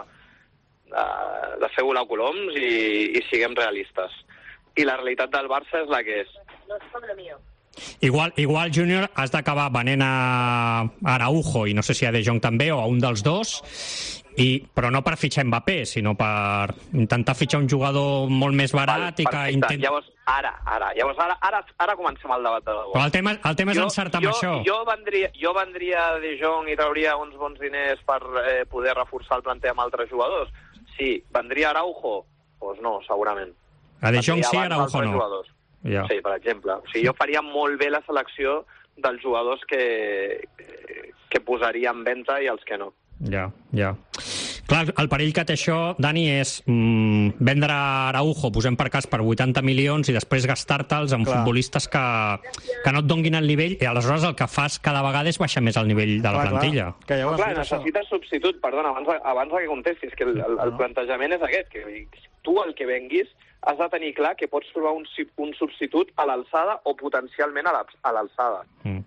de fer volar coloms i siguem realistes. I la realitat del Barça és la que és. No és com la mía. Igual, Júnior, has d'acabar venent a Araujo i no sé si a De Jong també, o a un dels dos, però no per fitxar Mbappé, sinó per intentar fitxar un jugador molt més barat. Llavors, ara comencem el debat de debò. Però el tema és encertar amb això. Jo vendria a De Jong i trauria uns bons diners per poder reforçar el planter amb altres jugadors. Sí, vendria Araujo? Doncs no, segurament. A De Jong sí, Araujo no. Jugadors. Ja. Sí, per exemple. O sigui, jo faria molt bé la selecció dels jugadors que posaria en venda i els que no. Ja. Clar, el perill que té això, Dani, és vendre Araujo, posem per cas, per 80 milions i després gastar-te'ls en futbolistes que no et donguin el nivell, i aleshores el que fas cada vegada és baixar més el nivell de la plantilla. Clar, necessites substitut. Perdona, abans que contestis, que el plantejament és aquest, que tu el que venguis has de tenir clar que pots trobar un substitut a l'alçada o potencialment a l'alçada.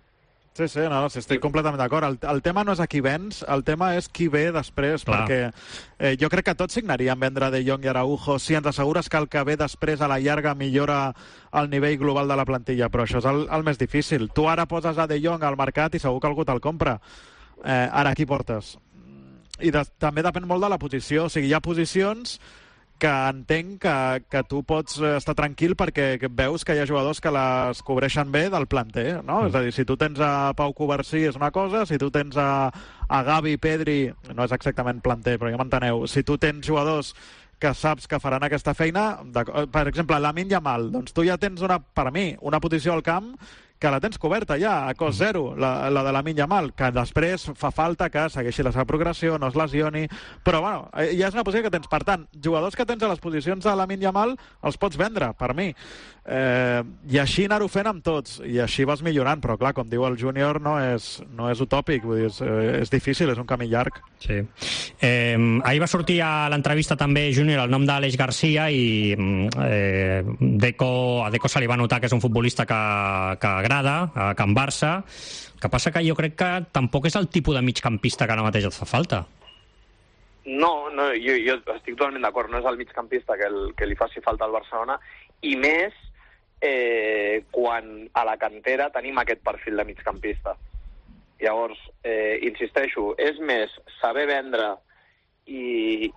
Sí, no, estic completament d'acord. El tema no és a qui vens, el tema és qui ve després, perquè jo crec que tots signaríem vendre De Jong i Araujo si ens assegures que el que ve després a la llarga millora el nivell global de la plantilla, però això és el més difícil. Tu ara poses a De Jong al mercat i segur que algú te'l compra. Ara qui portes? I també depèn molt de la posició, o sigui, hi ha posicions que entenc que tu pots estar tranquil perquè veus que hi ha jugadors que les cobreixen bé del planter, no? És a dir, si tu tens a Pau Covarsí és una cosa, si tu tens a Gavi, Pedri, no és exactament planter, però ja m'enteneu, si tu tens jugadors que saps que faran aquesta feina, per exemple, Lamine Yamal, doncs tu ja tens, per mi, una posició al camp que la tens coberta ja, a cost zero, la de Lamine Yamal, que després fa falta que segueixi la seva progressió, no es lesioni, però bueno, ja és una posició que tens. Per tant, jugadors que tens a les posicions de Lamine Yamal els pots vendre, per mi. I així anar-ho fent amb tots, i així vas millorant, però clar, com diu el Júnior, no és utòpic, vull dir, és difícil, és un camí llarg. Sí. Ahir va sortir a l'entrevista també, Júnior, el nom d'Aleix Garcia, i a Deco se li va notar que és un futbolista que agrada, a Can Barça. El que passa que jo crec que tampoc és el tipus de migcampista que ara mateix et fa falta. No, jo estic totalment d'acord, no és el migcampista que li faci falta al Barcelona, i més quan a la cantera tenim aquest perfil de migcampista. Llavors, insisteixo, és més saber vendre i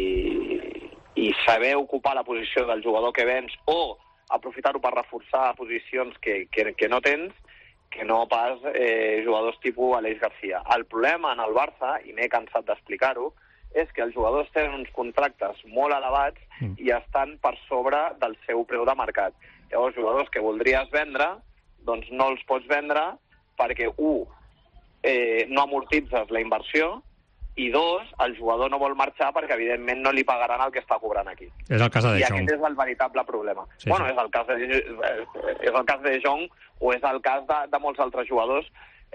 saber ocupar la posició del jugador que vens o aprofitar-ho per reforçar posicions que no tens, que no pas jugadors tipus Aleix Garcia. El problema en el Barça, i m'he cansat d'explicar-ho, és que els jugadors tenen uns contractes molt elevats i estan per sobre del seu preu de mercat. Llavors, jugadors que voldries vendre, doncs no els pots vendre perquè, no amortitzes la inversió, i dos, el jugador no vol marxar perquè evidentment no li pagaran el que està cobrant aquí. És el cas de De Jong. I aquest és el veritable problema. Sí. És el cas de De Jong o és el cas de molts altres jugadors.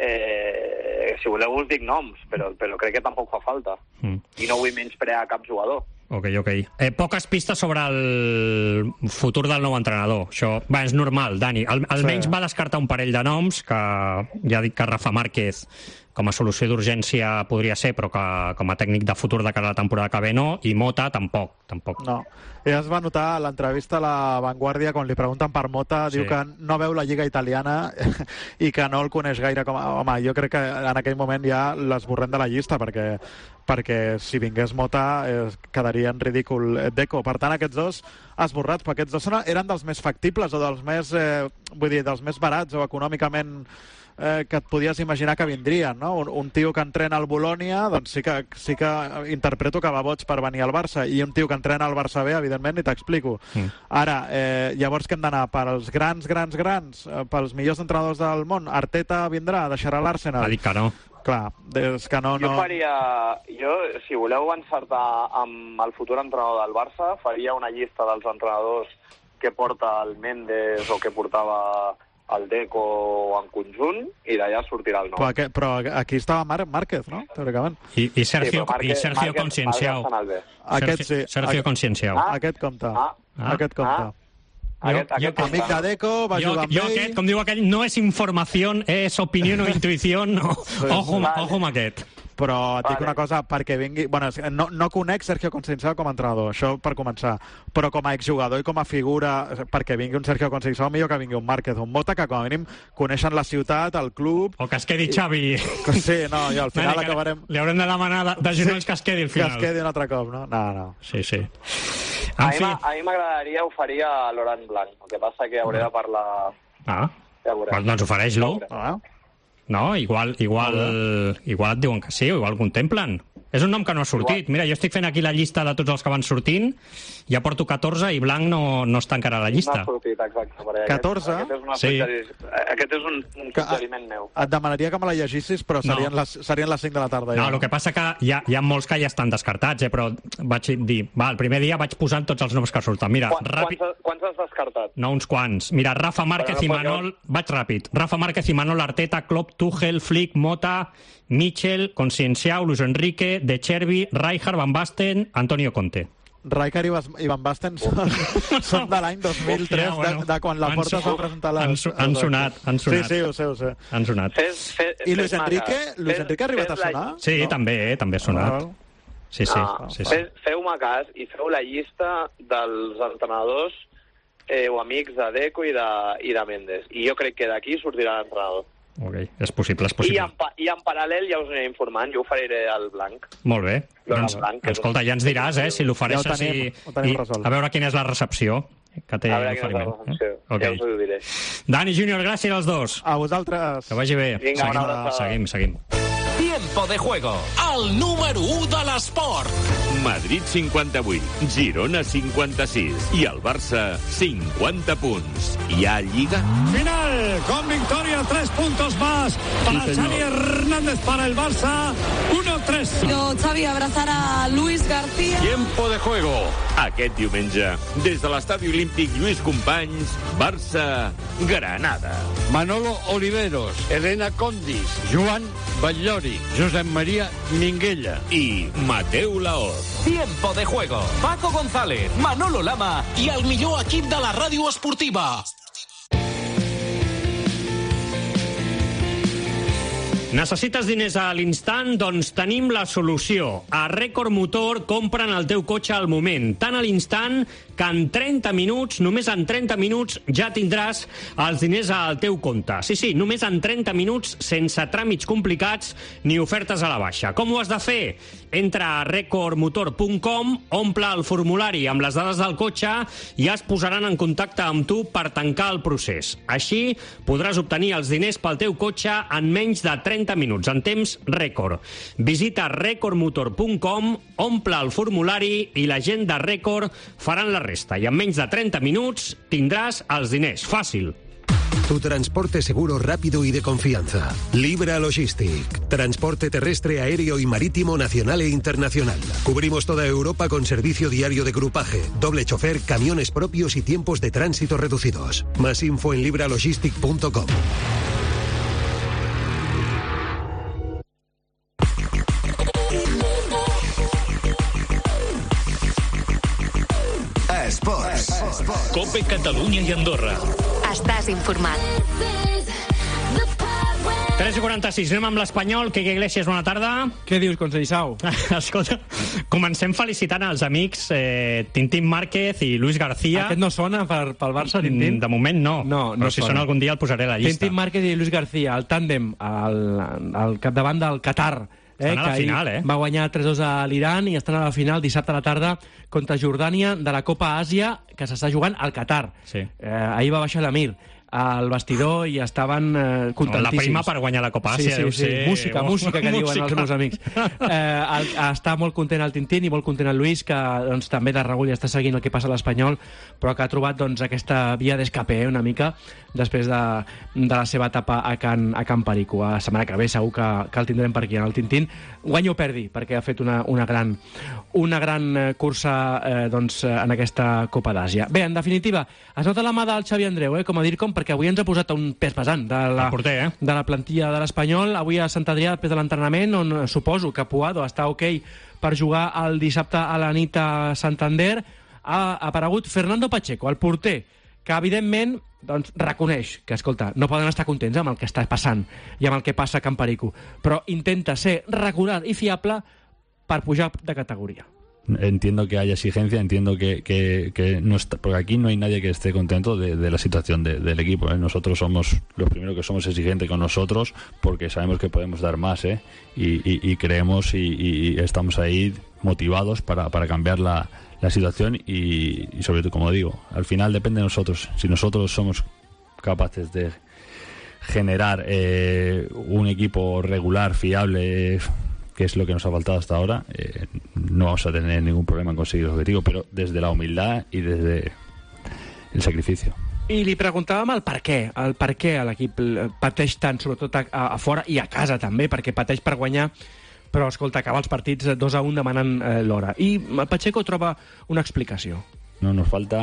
Si voleu us dic noms, però crec que tampoc fa falta. I no vull menysprear cap jugador. Ok. Poques pistes sobre el futur del nou entrenador. Això és normal, Dani. Almenys va descartar un parell de noms, que ja dic que Rafa Márquez com a solució d'urgència podria ser, però que com a tècnic de futur de cara a la temporada que ve no, i Mota tampoc. No. Ja es va notar a l'entrevista a La Vanguardia, quan li pregunten per Mota, diu que no veu la Lliga italiana i que no el coneix gaire com a... Home, jo crec que en aquell moment ja l'esborrem de la llista, perquè si vingués Mota quedaria en ridícul Deco. Per tant, aquests dos esborrats, però aquests dos eren dels més factibles o dels més, dels més barats o econòmicament que et podies imaginar que vindrien, no? Un tio que entrena al Bolònia, doncs sí que interpreto que va boig per venir al Barça, i un tio que entrena al Barça B, evidentment, ni t'explico. Ara, llavors que hem d'anar pels grans, pels millors entrenadors del món? Arteta vindrà, deixarà l'Arsenal? Ha dit que no. Clar, és que no... Jo, si voleu encertar amb el futur entrenador del Barça, faria una llista dels entrenadors que porta el Mendes o que portava el Deco en conjunt, i d'allà sortirà el nom. Però aquí estava Márquez, no? Teòricament. I Sergio Concienciao. Sergio Concienciao. Aquest compta. Amic de Deco, va jugar amb ell... Aquest, com diu aquell, no és informació, és opinió o intuïció. Ojo amb aquest. Però et dic una cosa, perquè vingui... No conec Sergio Conceição com a entrenador, això per començar. Però com a exjugador i com a figura, perquè vingui un Sergio Conceição, millor que vingui un Márquez, un Mota, que com a mínim coneixen la ciutat, el club... O que es quedi Xavi. Sí, no, i al final acabarem... Li haurem de demanar de genolls que es quedi al final. Que es quedi un altre cop, no? No. Sí. A mi m'agradaria oferir a Laurent Blanc, el que passa que hauré de parlar... Doncs ofereix-lo. No, igual et diuen que sí, o igual contemplen. És un nom que no ha sortit. Mira, jo estic fent aquí la llista de tots els que van sortint, ja porto 14 i Blanc no està encara a la llista. No ha sortit, exacte. 14? Aquest és un suggeriment meu. Et demanaria que me la llegissis, però serien les 5 de la tarda. No, el que passa que hi ha molts que ja estan descartats, però vaig dir, el primer dia vaig posant tots els noms que surten. Mira, quants has descartat? No, uns quants. Mira, Rafa Márquez i Manol... Vaig ràpid. Rafa Márquez i Manol, Arteta, Klopp, Tuchel, Flick, Mota, Michel, Concienciao, Luis Enrique, De Chervi, Rijkaard, Van Basten, Antonio Conte. Rijkaard i Van Basten són de l'any 2003, de quan la Porta va presentar les... Han sonat. Sí, ho sé. Han sonat. I Luis Enrique ha arribat a sonar? Sí, també ha sonat. Sí. Feu-me cas i feu la llista dels entrenadors o amics de Deco i de Mendes. I jo crec que d'aquí sortirà l'entrenador. Ok, és possible. I en paral·lel ja us aniré informant, jo ho faré al blanc. Molt bé. Doncs, escolta, ja ens diràs, si l'ofereixes i a veure quina és la recepció que té l'oferiment. Ja us ho diré. Dani Júnior, gràcies als dos. A vosaltres. Que vagi bé. Vinga, seguim. Tiempo de juego, el número 1 de l'esport. Madrid 58, Girona 56 i el Barça 50 punts. Hi ha Lliga? Final, con victoria, 3 puntos más para Xavi Hernández, para el Barça, 1-3. Xavi, abrazar a Luis García. Tiempo de juego. Aquest diumenge, des de l'Estadi Olímpic Lluís Companys, Barça-Granada. Manolo Oliveros, Elena Condis, Joan Batllori, Josep María Minguella i Mateu Laoz. Tiempo de juego. Paco González, Manolo Lama i el millor equip de la ràdio esportiva. Necessites diners a l'instant? Doncs tenim la solució. A Record Motor compren el teu cotxe al moment, tant a l'instant que en 30 minuts, només en 30 minuts, ja tindràs els diners al teu compte. Sí, només en 30 minuts, sense tràmits complicats ni ofertes a la baixa. Com ho has de fer? Entra a recordmotor.com, omple el formulari amb les dades del cotxe i es posaran en contacte amb tu per tancar el procés. Així podràs obtenir els diners pel teu cotxe en menys de 30 minuts, en temps rècord. Visita recordmotor.com, omple el formulari i la gent de Record faran la resta. I en menys de 30 minuts tindràs els diners. Fàcil. Tu transporte seguro, rápido y de confianza. Libra Logistic. Transporte terrestre, aéreo y marítimo nacional e internacional. Cubrimos toda Europa con servicio diario de grupaje, doble chofer, camiones propios y tiempos de tránsito reducidos. Más info en libralogistic.com. Esports. COPE Catalunya i Andorra. Estàs informat. 3:46, anem amb l'Espanyol. Quique Iglesias, bona tarda. Què dius, Conceição? Escolta, comencem felicitant els amics Tintín Márquez i Luis García. Aquest no sona pel Barça, Tintín? De moment no. Però si sona algun dia el posaré a la llista. Tintín Márquez i Luis García, el tàndem al capdavant del Qatar. Estan a la final, Va guanyar 3-2 a l'Iran i estan a la final dissabte a la tarda contra Jordània de la Copa Àsia que s'està jugant al Qatar. Sí. Ahir va baixar l'Amir al vestidor i estaven contentíssims. La prima per guanyar la Copa Àsia. Sí. Música, que diuen els meus amics. Està molt content el Tintín i molt content el Luis, que doncs, també de regull està seguint el que passa a l'Espanyol, però que ha trobat doncs, aquesta via d'escape una mica després de la seva etapa a Can Perico. La setmana que ve segur que el tindrem per aquí, el Tintín. Guanyi o perdi, perquè ha fet una gran cursa en aquesta Copa d'Àsia. Bé, en definitiva, es nota la mà del Xavi Andreu, com a DIRCOM, perquè avui ens ha posat un pes pesant de la plantilla de l'Espanyol. Avui a Sant Adrià, després de l'entrenament, on suposo que Puado està ok per jugar el dissabte a la nit a Santander, ha aparegut Fernando Pacheco, el porter, que evidentment reconeix que, escolta, no poden estar contents amb el que està passant i amb el que passa a Can Perico, però intenta ser regular i fiable per pujar de categoria. Entiendo que haya exigencia, entiendo que no está, porque aquí no hay nadie que esté contento de la situación del equipo, ¿eh? Nosotros somos los primeros que somos exigentes con nosotros porque sabemos que podemos dar más, y creemos y estamos ahí motivados para cambiar la situación y sobre todo, como digo, al final depende de nosotros. Si nosotros somos capaces de generar un equipo regular, fiable, que es lo que nos ha faltado hasta ahora, no vamos a tener ningún problema en conseguir el objetivo, però desde la humildad y desde el sacrificio. I li preguntàvem el per què l'equip pateix tant, sobretot a fora i a casa també, perquè pateix per guanyar, però escolta, acaba els partits 2-1 demanant l'hora. I Pacheco troba una explicació. No, nos falta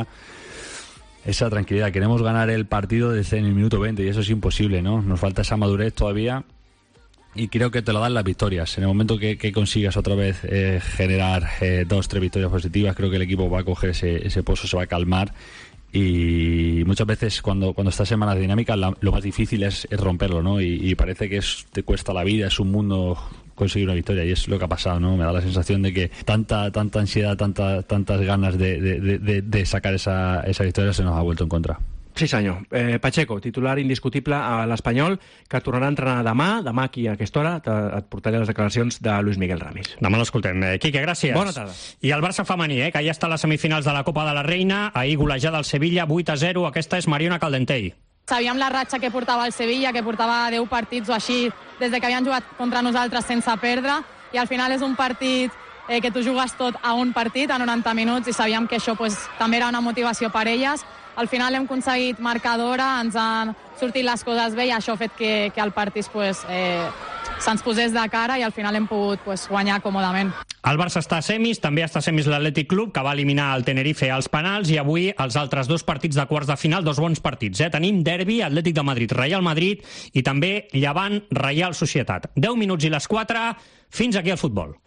esa tranquilidad. Queremos ganar el partido desde el minuto 20 y eso es imposible, ¿no? Nos falta esa madurez todavía y creo que te lo dan las victorias. En el momento que consigas otra vez generar 2-3 victorias positivas, creo que el equipo va a coger ese pozo, se va a calmar. Y muchas veces cuando estás en malas dinámicas lo más difícil es romperlo, ¿no? Y parece que te cuesta la vida, es un mundo conseguir una victoria, y es lo que ha pasado, ¿no? Me da la sensación de que tanta ansiedad, tantas ganas de sacar esa victoria se nos ha vuelto en contra. Sí, senyor. Pacheco, titular indiscutible a l'Espanyol, que tornarà a entrenar demà aquí a aquesta hora. Et portaré les declaracions de Luis Miguel Ramis. Demà l'escoltem. Quique, gràcies. Bona tarda. I el Barça femení, que ja està a les semifinals de la Copa de la Reina, ahir golejada al Sevilla 8-0. Aquesta és Mariona Caldentey. Sabíem la ratxa que portava el Sevilla, que portava 10 partits o així, des que havien jugat contra nosaltres sense perdre, i al final és un partit que tu jugues tot a un partit, a 90 minuts, i sabíem que això també era una motivació per elles. Al final hem aconseguit marcar d'hora, ens han sortit les coses bé i això ha fet que el partit se'ns posés de cara i al final hem pogut guanyar còmodament. El Barça està a semis, també està a semis l'Atlètic Club, que va eliminar el Tenerife als penals, i avui els altres 2 partits de quarts de final, 2 bons partits. Tenim derbi, Atlètic de Madrid, Real Madrid, i també Llevant, Reial Societat. 10 minuts i les 4, fins aquí el futbol.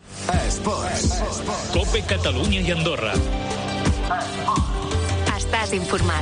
Cope Catalunya i Andorra. Estàs informat.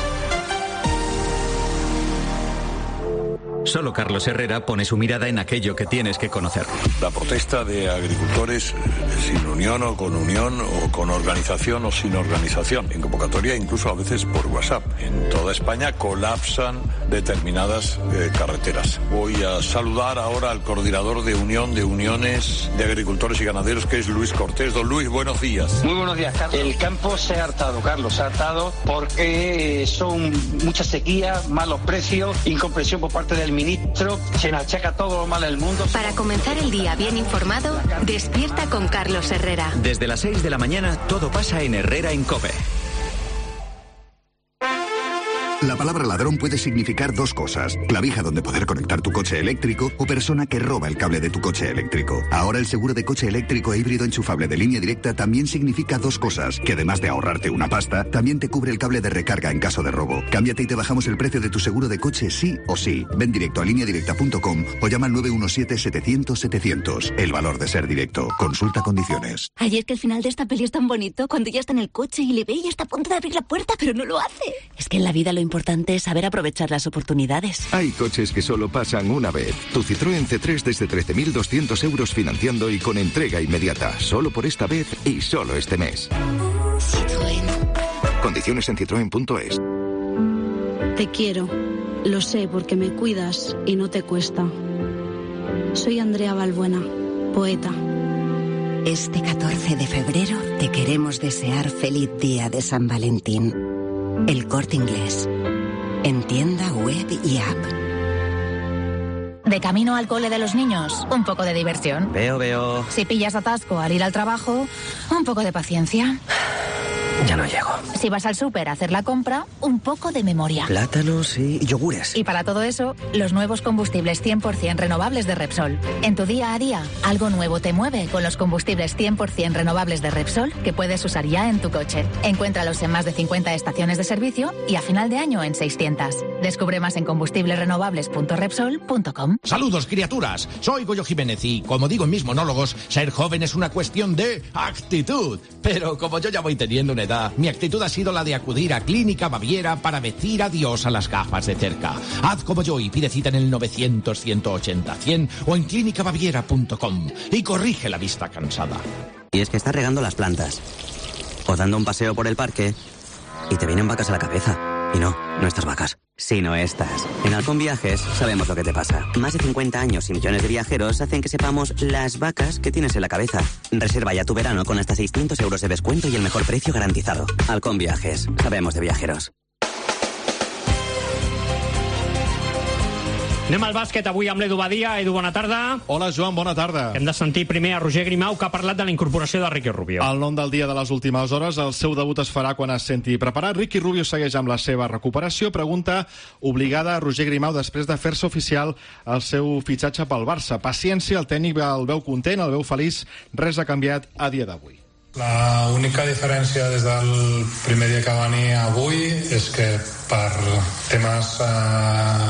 Solo Carlos Herrera pone su mirada en aquello que tienes que conocer. La protesta de agricultores sin unión o con organización o sin organización. En convocatoria, incluso a veces por WhatsApp. En toda España colapsan determinadas carreteras. Voy a saludar ahora al coordinador de Unión de Uniones de Agricultores y Ganaderos, que es Luis Cortés. Don Luis, buenos días. Muy buenos días, Carlos. El campo se ha hartado, Carlos, se ha hartado porque son mucha sequía, malos precios, incomprensión por parte del ministro, se nos achaca todo lo mal del mundo. Para comenzar el día bien informado, despierta con Carlos Herrera. Desde las 6 de la mañana, todo pasa en Herrera en COPE. La palabra ladrón puede significar 2 cosas. Clavija donde poder conectar tu coche eléctrico o persona que roba el cable de tu coche eléctrico. Ahora el seguro de coche eléctrico e híbrido enchufable de Línea Directa también significa 2 cosas. Que además de ahorrarte una pasta, también te cubre el cable de recarga en caso de robo. Cámbiate y te bajamos el precio de tu seguro de coche sí o sí. Ven directo a lineadirecta.com o llama al 917-700-700. El valor de ser directo. Consulta condiciones. Ay, es que el final de esta peli es tan bonito cuando ya está en el coche y le ve y está a punto de abrir la puerta, pero no lo hace. Es que en la vida lo importante es saber aprovechar las oportunidades. Hay coches que solo pasan una vez. Tu Citroën C3 desde 13.200 euros financiando y con entrega inmediata. Solo por esta vez y solo este mes. Citroën. Condiciones en citroen.es. Te quiero. Lo sé porque me cuidas y no te cuesta. Soy Andrea Balbuena, poeta. Este 14 de febrero te queremos desear feliz día de San Valentín. El Corte Inglés. En tienda, web y app. De camino al cole de los niños, un poco de diversión. Veo. Si pillas atasco al ir al trabajo, un poco de paciencia. Ya no llego. Si vas al súper a hacer la compra, un poco de memoria. Plátanos y yogures. Y para todo eso, los nuevos combustibles 100% renovables de Repsol. En tu día a día, algo nuevo te mueve con los combustibles 100% renovables de Repsol que puedes usar ya en tu coche. Encuéntralos en más de 50 estaciones de servicio y a final de año en 600. Descubre más en combustiblesrenovables.repsol.com. Saludos, criaturas. Soy Goyo Jiménez y, como digo en mis monólogos, ser joven es una cuestión de actitud. Pero como yo ya voy teniendo una edad, mi actitud ha sido la de acudir a Clínica Baviera para decir adiós a las gafas de cerca. Haz como yo y pide cita en el 900-180-100 o en clínicabaviera.com y corrige la vista cansada. Y es que estás regando las plantas o dando un paseo por el parque y te vienen vacas a la cabeza. Y no estas vacas, sino estas. En Halcón Viajes sabemos lo que te pasa. Más de 50 años y millones de viajeros hacen que sepamos las vacas que tienes en la cabeza. Reserva ya tu verano con hasta 600 euros de descuento y el mejor precio garantizado. Halcón Viajes, sabemos de viajeros. Anem al bàsquet avui amb l'Edu Badia. Edu, bona tarda. Hola, Joan, bona tarda. Hem de sentir primer a Roger Grimau, que ha parlat de la incorporació de Ricky Rubio. El nom del dia de les últimes hores, el seu debut es farà quan es senti preparat. Ricky Rubio segueix amb la seva recuperació. Pregunta obligada a Roger Grimau després de fer-se oficial el seu fitxatge pel Barça. Paciència, el tècnic el veu content, el veu feliç. Res ha canviat a dia d'avui. La única diferència des del primer dia que va venir avui és que per temes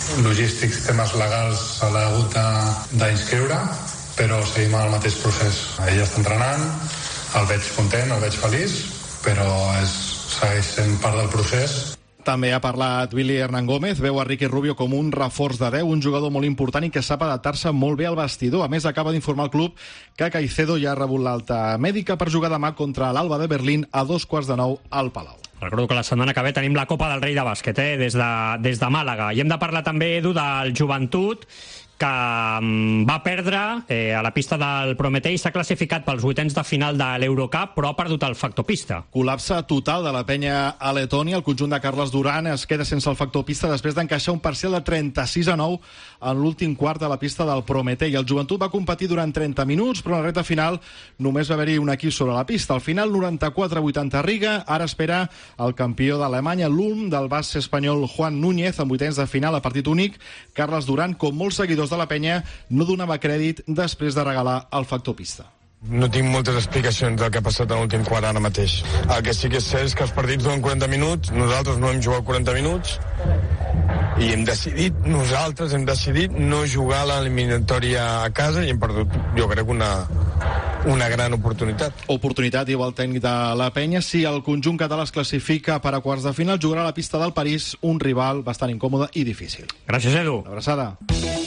logístics, temes legals se l'ha hagut d'inscriure, però seguim el mateix procés. Ella està entrenant, el veig content, el veig feliç, però segueix sent part del procés. També ha parlat Willy Hernán Gómez, veu a Ricky Rubio com un reforç de 10, un jugador molt important i que sap adaptar-se molt bé al vestidor. A més, acaba d'informar el club que Caicedo ja ha rebut l'alta mèdica per jugar demà contra l'Alba de Berlín a 8:45 al Palau. Recordo que la setmana que ve tenim la Copa del Rei de bàsquet, des de Màlaga. I hem de parlar també, Edu, del Joventut, que va perdre a la pista del Prometei, s'ha classificat pels 8ens de final de l'Eurocup, però ha perdut el factor pista. Col·lapse total de la penya a Letònia. El conjunt de Carles Duran es queda sense el factor pista després d'encaixar un parcial de 36-9 en l'últim quart de la pista del Prometei. El Joventut va competir durant 30 minuts, però en la recta final només va haver-hi un equip sobre la pista. Al final, 94-80 Riga. Ara espera el campió d'Alemanya, l'Ulm, del base espanyol Juan Núñez, en 8ens de final a partit únic. Carles Duran, com molts seguidors de la penya, no donava crèdit després de regalar el factor pista. No tinc moltes explicacions del que ha passat en l'últim quart ara mateix. El que sí que és cert és que els partits duren 40 minuts, nosaltres no hem jugat 40 minuts i nosaltres hem decidit no jugar l'eliminatòria a casa i hem perdut, jo crec, una gran oportunitat. Oportunitat, diu el tècnic de la penya. Si el conjunt català es classifica per a quarts de final, jugarà a la pista del París, un rival bastant incòmode i difícil. Gràcies, Edu. Una abraçada.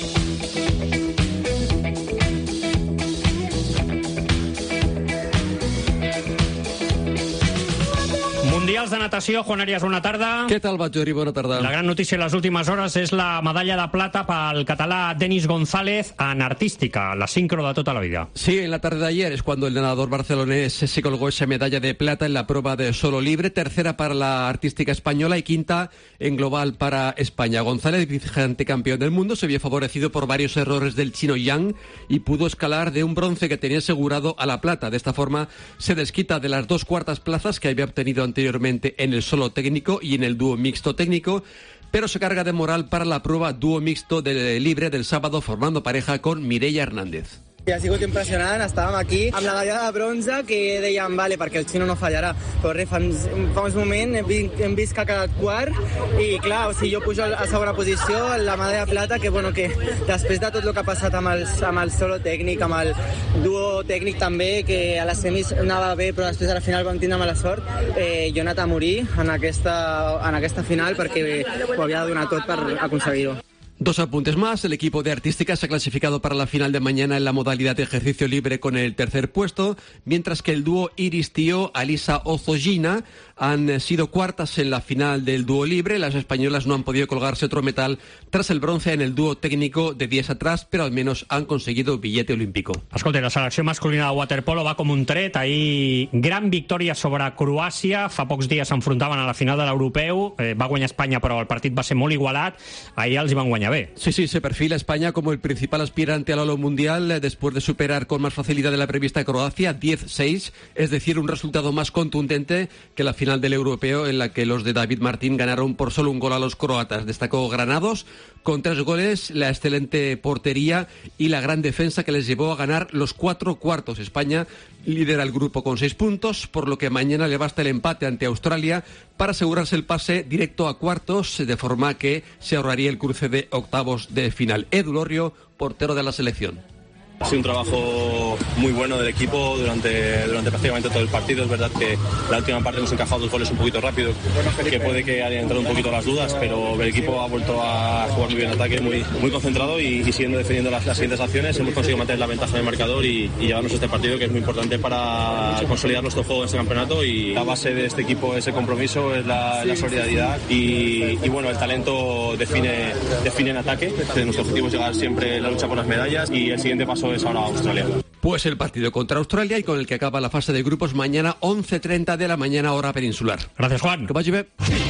Mundials de natació, Juan Arias, bona tarda. Què tal, Batllori? Bona tarda. La gran notícia en les últimes hores és la medalla de plata pel català Denis González en artística, la sincro de tota la vida. Sí, en la tarde de ayer es cuando el nadador barcelonés se colgó esa medalla de plata en la prueba de solo libre, tercera para la artística española y quinta en global para España. González, vigente campeón del mundo, se vio favorecido por varios errores del chino Yang y pudo escalar de un bronce que tenía asegurado a la plata. De esta forma se desquita de las 2 cuartas plazas que había obtenido anteriormente en el solo técnico y en el dúo mixto técnico, pero se carga de moral para la prueba dúo mixto de libre del sábado, formando pareja con Mireia Hernández. Ha sigut impressionant, estàvem aquí amb la medalla de bronze que dèiem, vale, perquè el xino no fallarà, però res, fa uns moments hem vist que ha quedat quart i clar, o sigui, jo pujo a segona posició, la medalla de plata, que bueno, que després de tot el que ha passat amb el solo tècnic, amb el duo tècnic també, que a les semis anava bé, però després a la final vam tindre mala sort, jo he anat a morir en aquesta final perquè ho havia de donar tot per aconseguir-ho. 2 apuntes más. El equipo de artística se ha clasificado para la final de mañana en la modalidad de ejercicio libre con el 3er puesto, mientras que el dúo Iris Tío, Alisa Ozogina han sido cuartas en la final del dúo libre. Las españolas no han podido colgarse otro metal tras el bronce en el dúo técnico de días atrás, pero al menos han conseguido billete olímpico. Escolta, la selecció masculina de waterpolo va com un tret. Ahir, gran victòria sobre Croàcia. Fa pocs dies s'enfrontaven a la final de l'Europeu. Va guanyar Espanya, però el partit va ser molt igualat. Ahir els hi van guanyar bé. Sí, se perfila España como el principal aspirante al oro mundial después de superar con más facilidad de la prevista a Croacia, 10-6, es decir, un resultado más contundente que la final del europeo en la que los de David Martín ganaron por solo un gol a los croatas. Destacó Granados con 3 goles, la excelente portería y la gran defensa que les llevó a ganar los 4 cuartos. España lidera el grupo con 6 puntos, por lo que mañana le basta el empate ante Australia para asegurarse el pase directo a cuartos, de forma que se ahorraría el cruce de octavos de final. Edu Lorrio, portero de la selección. Ha sido un trabajo muy bueno del equipo durante prácticamente todo el partido. Es verdad que la última parte hemos encajado 2 goles un poquito rápido, que puede que hayan entrado un poquito las dudas, pero el equipo ha vuelto a jugar muy bien en ataque, muy concentrado y siguiendo defendiendo las siguientes acciones. Hemos conseguido mantener la ventaja en el marcador y llevarnos este partido, que es muy importante para consolidar nuestro juego en este campeonato. Y la base de este equipo es el compromiso, es la solidaridad y bueno, el talento define en ataque. Nuestro objetivo es llegar siempre a la lucha por las medallas y el siguiente paso es ahora Australia. Pues el partido contra Australia y con el que acaba la fase de grupos mañana 11:30 de la mañana hora peninsular. Gracias, Juan. Que vagi bé.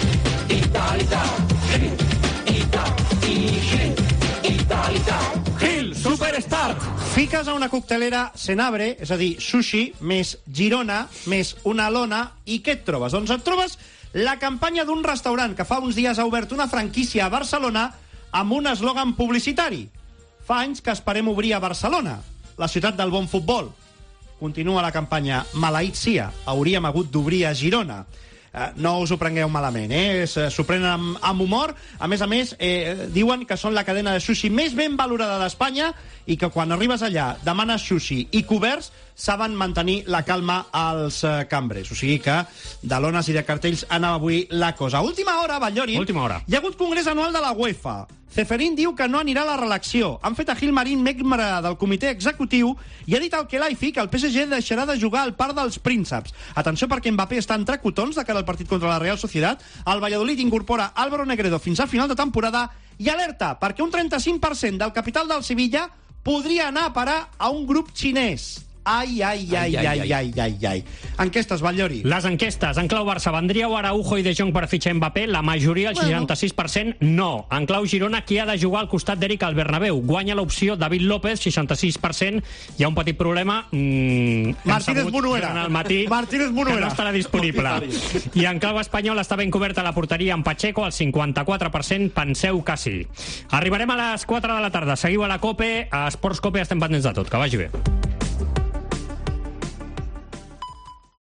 Gil, Superstart. Fiques a una coctelera Senabre, és a dir, sushi, més Girona, més una lona, i què et trobes? Doncs et trobes la campanya d'un restaurant que fa uns dies ha obert una franquícia a Barcelona amb un eslògan publicitari. Fa anys que esperem obrir a Barcelona, la ciutat del bon futbol. Continua la campanya Maleït sia, hauríem hagut d'obrir a Girona. no us ho prengueu malament, s'ho prenen amb humor. A més, diuen que són la cadena de sushi més ben valorada d'Espanya i que quan arribes allà demanes sushi i coberts, saben mantenir la calma als cambres. O sigui que de lones i de cartells anava avui la cosa. Última hora, Batllori. Última hora. Hi ha hagut congrés anual de la UEFA. Ceferín diu que no anirà a la reelecció. Han fet a Gilmarín membre del comitè executiu i ha dit al Kelaifi que el PSG deixarà de jugar al Parc dels Prínceps. Atenció, perquè Mbappé està entre cotons de cara al partit contra la Real Sociedad. El Valladolid incorpora Álvaro Negredo fins al final de temporada i alerta, perquè un 35% del capital del Sevilla podria anar a parar a un grup xinès. Ai. Enquestes, Batllori. Les enquestes. En clau Barça, vendríeu Araujo i De Jong per fitxar Mbappé? La majoria, el 66%, no. En clau Girona, qui ha de jugar al costat d'Eric al Bernabéu? Guanya l'opció David López, 66%. Hi ha un petit problema. Martínez Munuera. Martínez Munuera. Que no estarà disponible. I en clau espanyol està ben coberta la porteria amb Pacheco, al 54%. Penseu que sí. Arribarem a les 4 de la tarda. Seguiu a la COPE. A Esports COPE estem pendents de tot. Que vagi bé.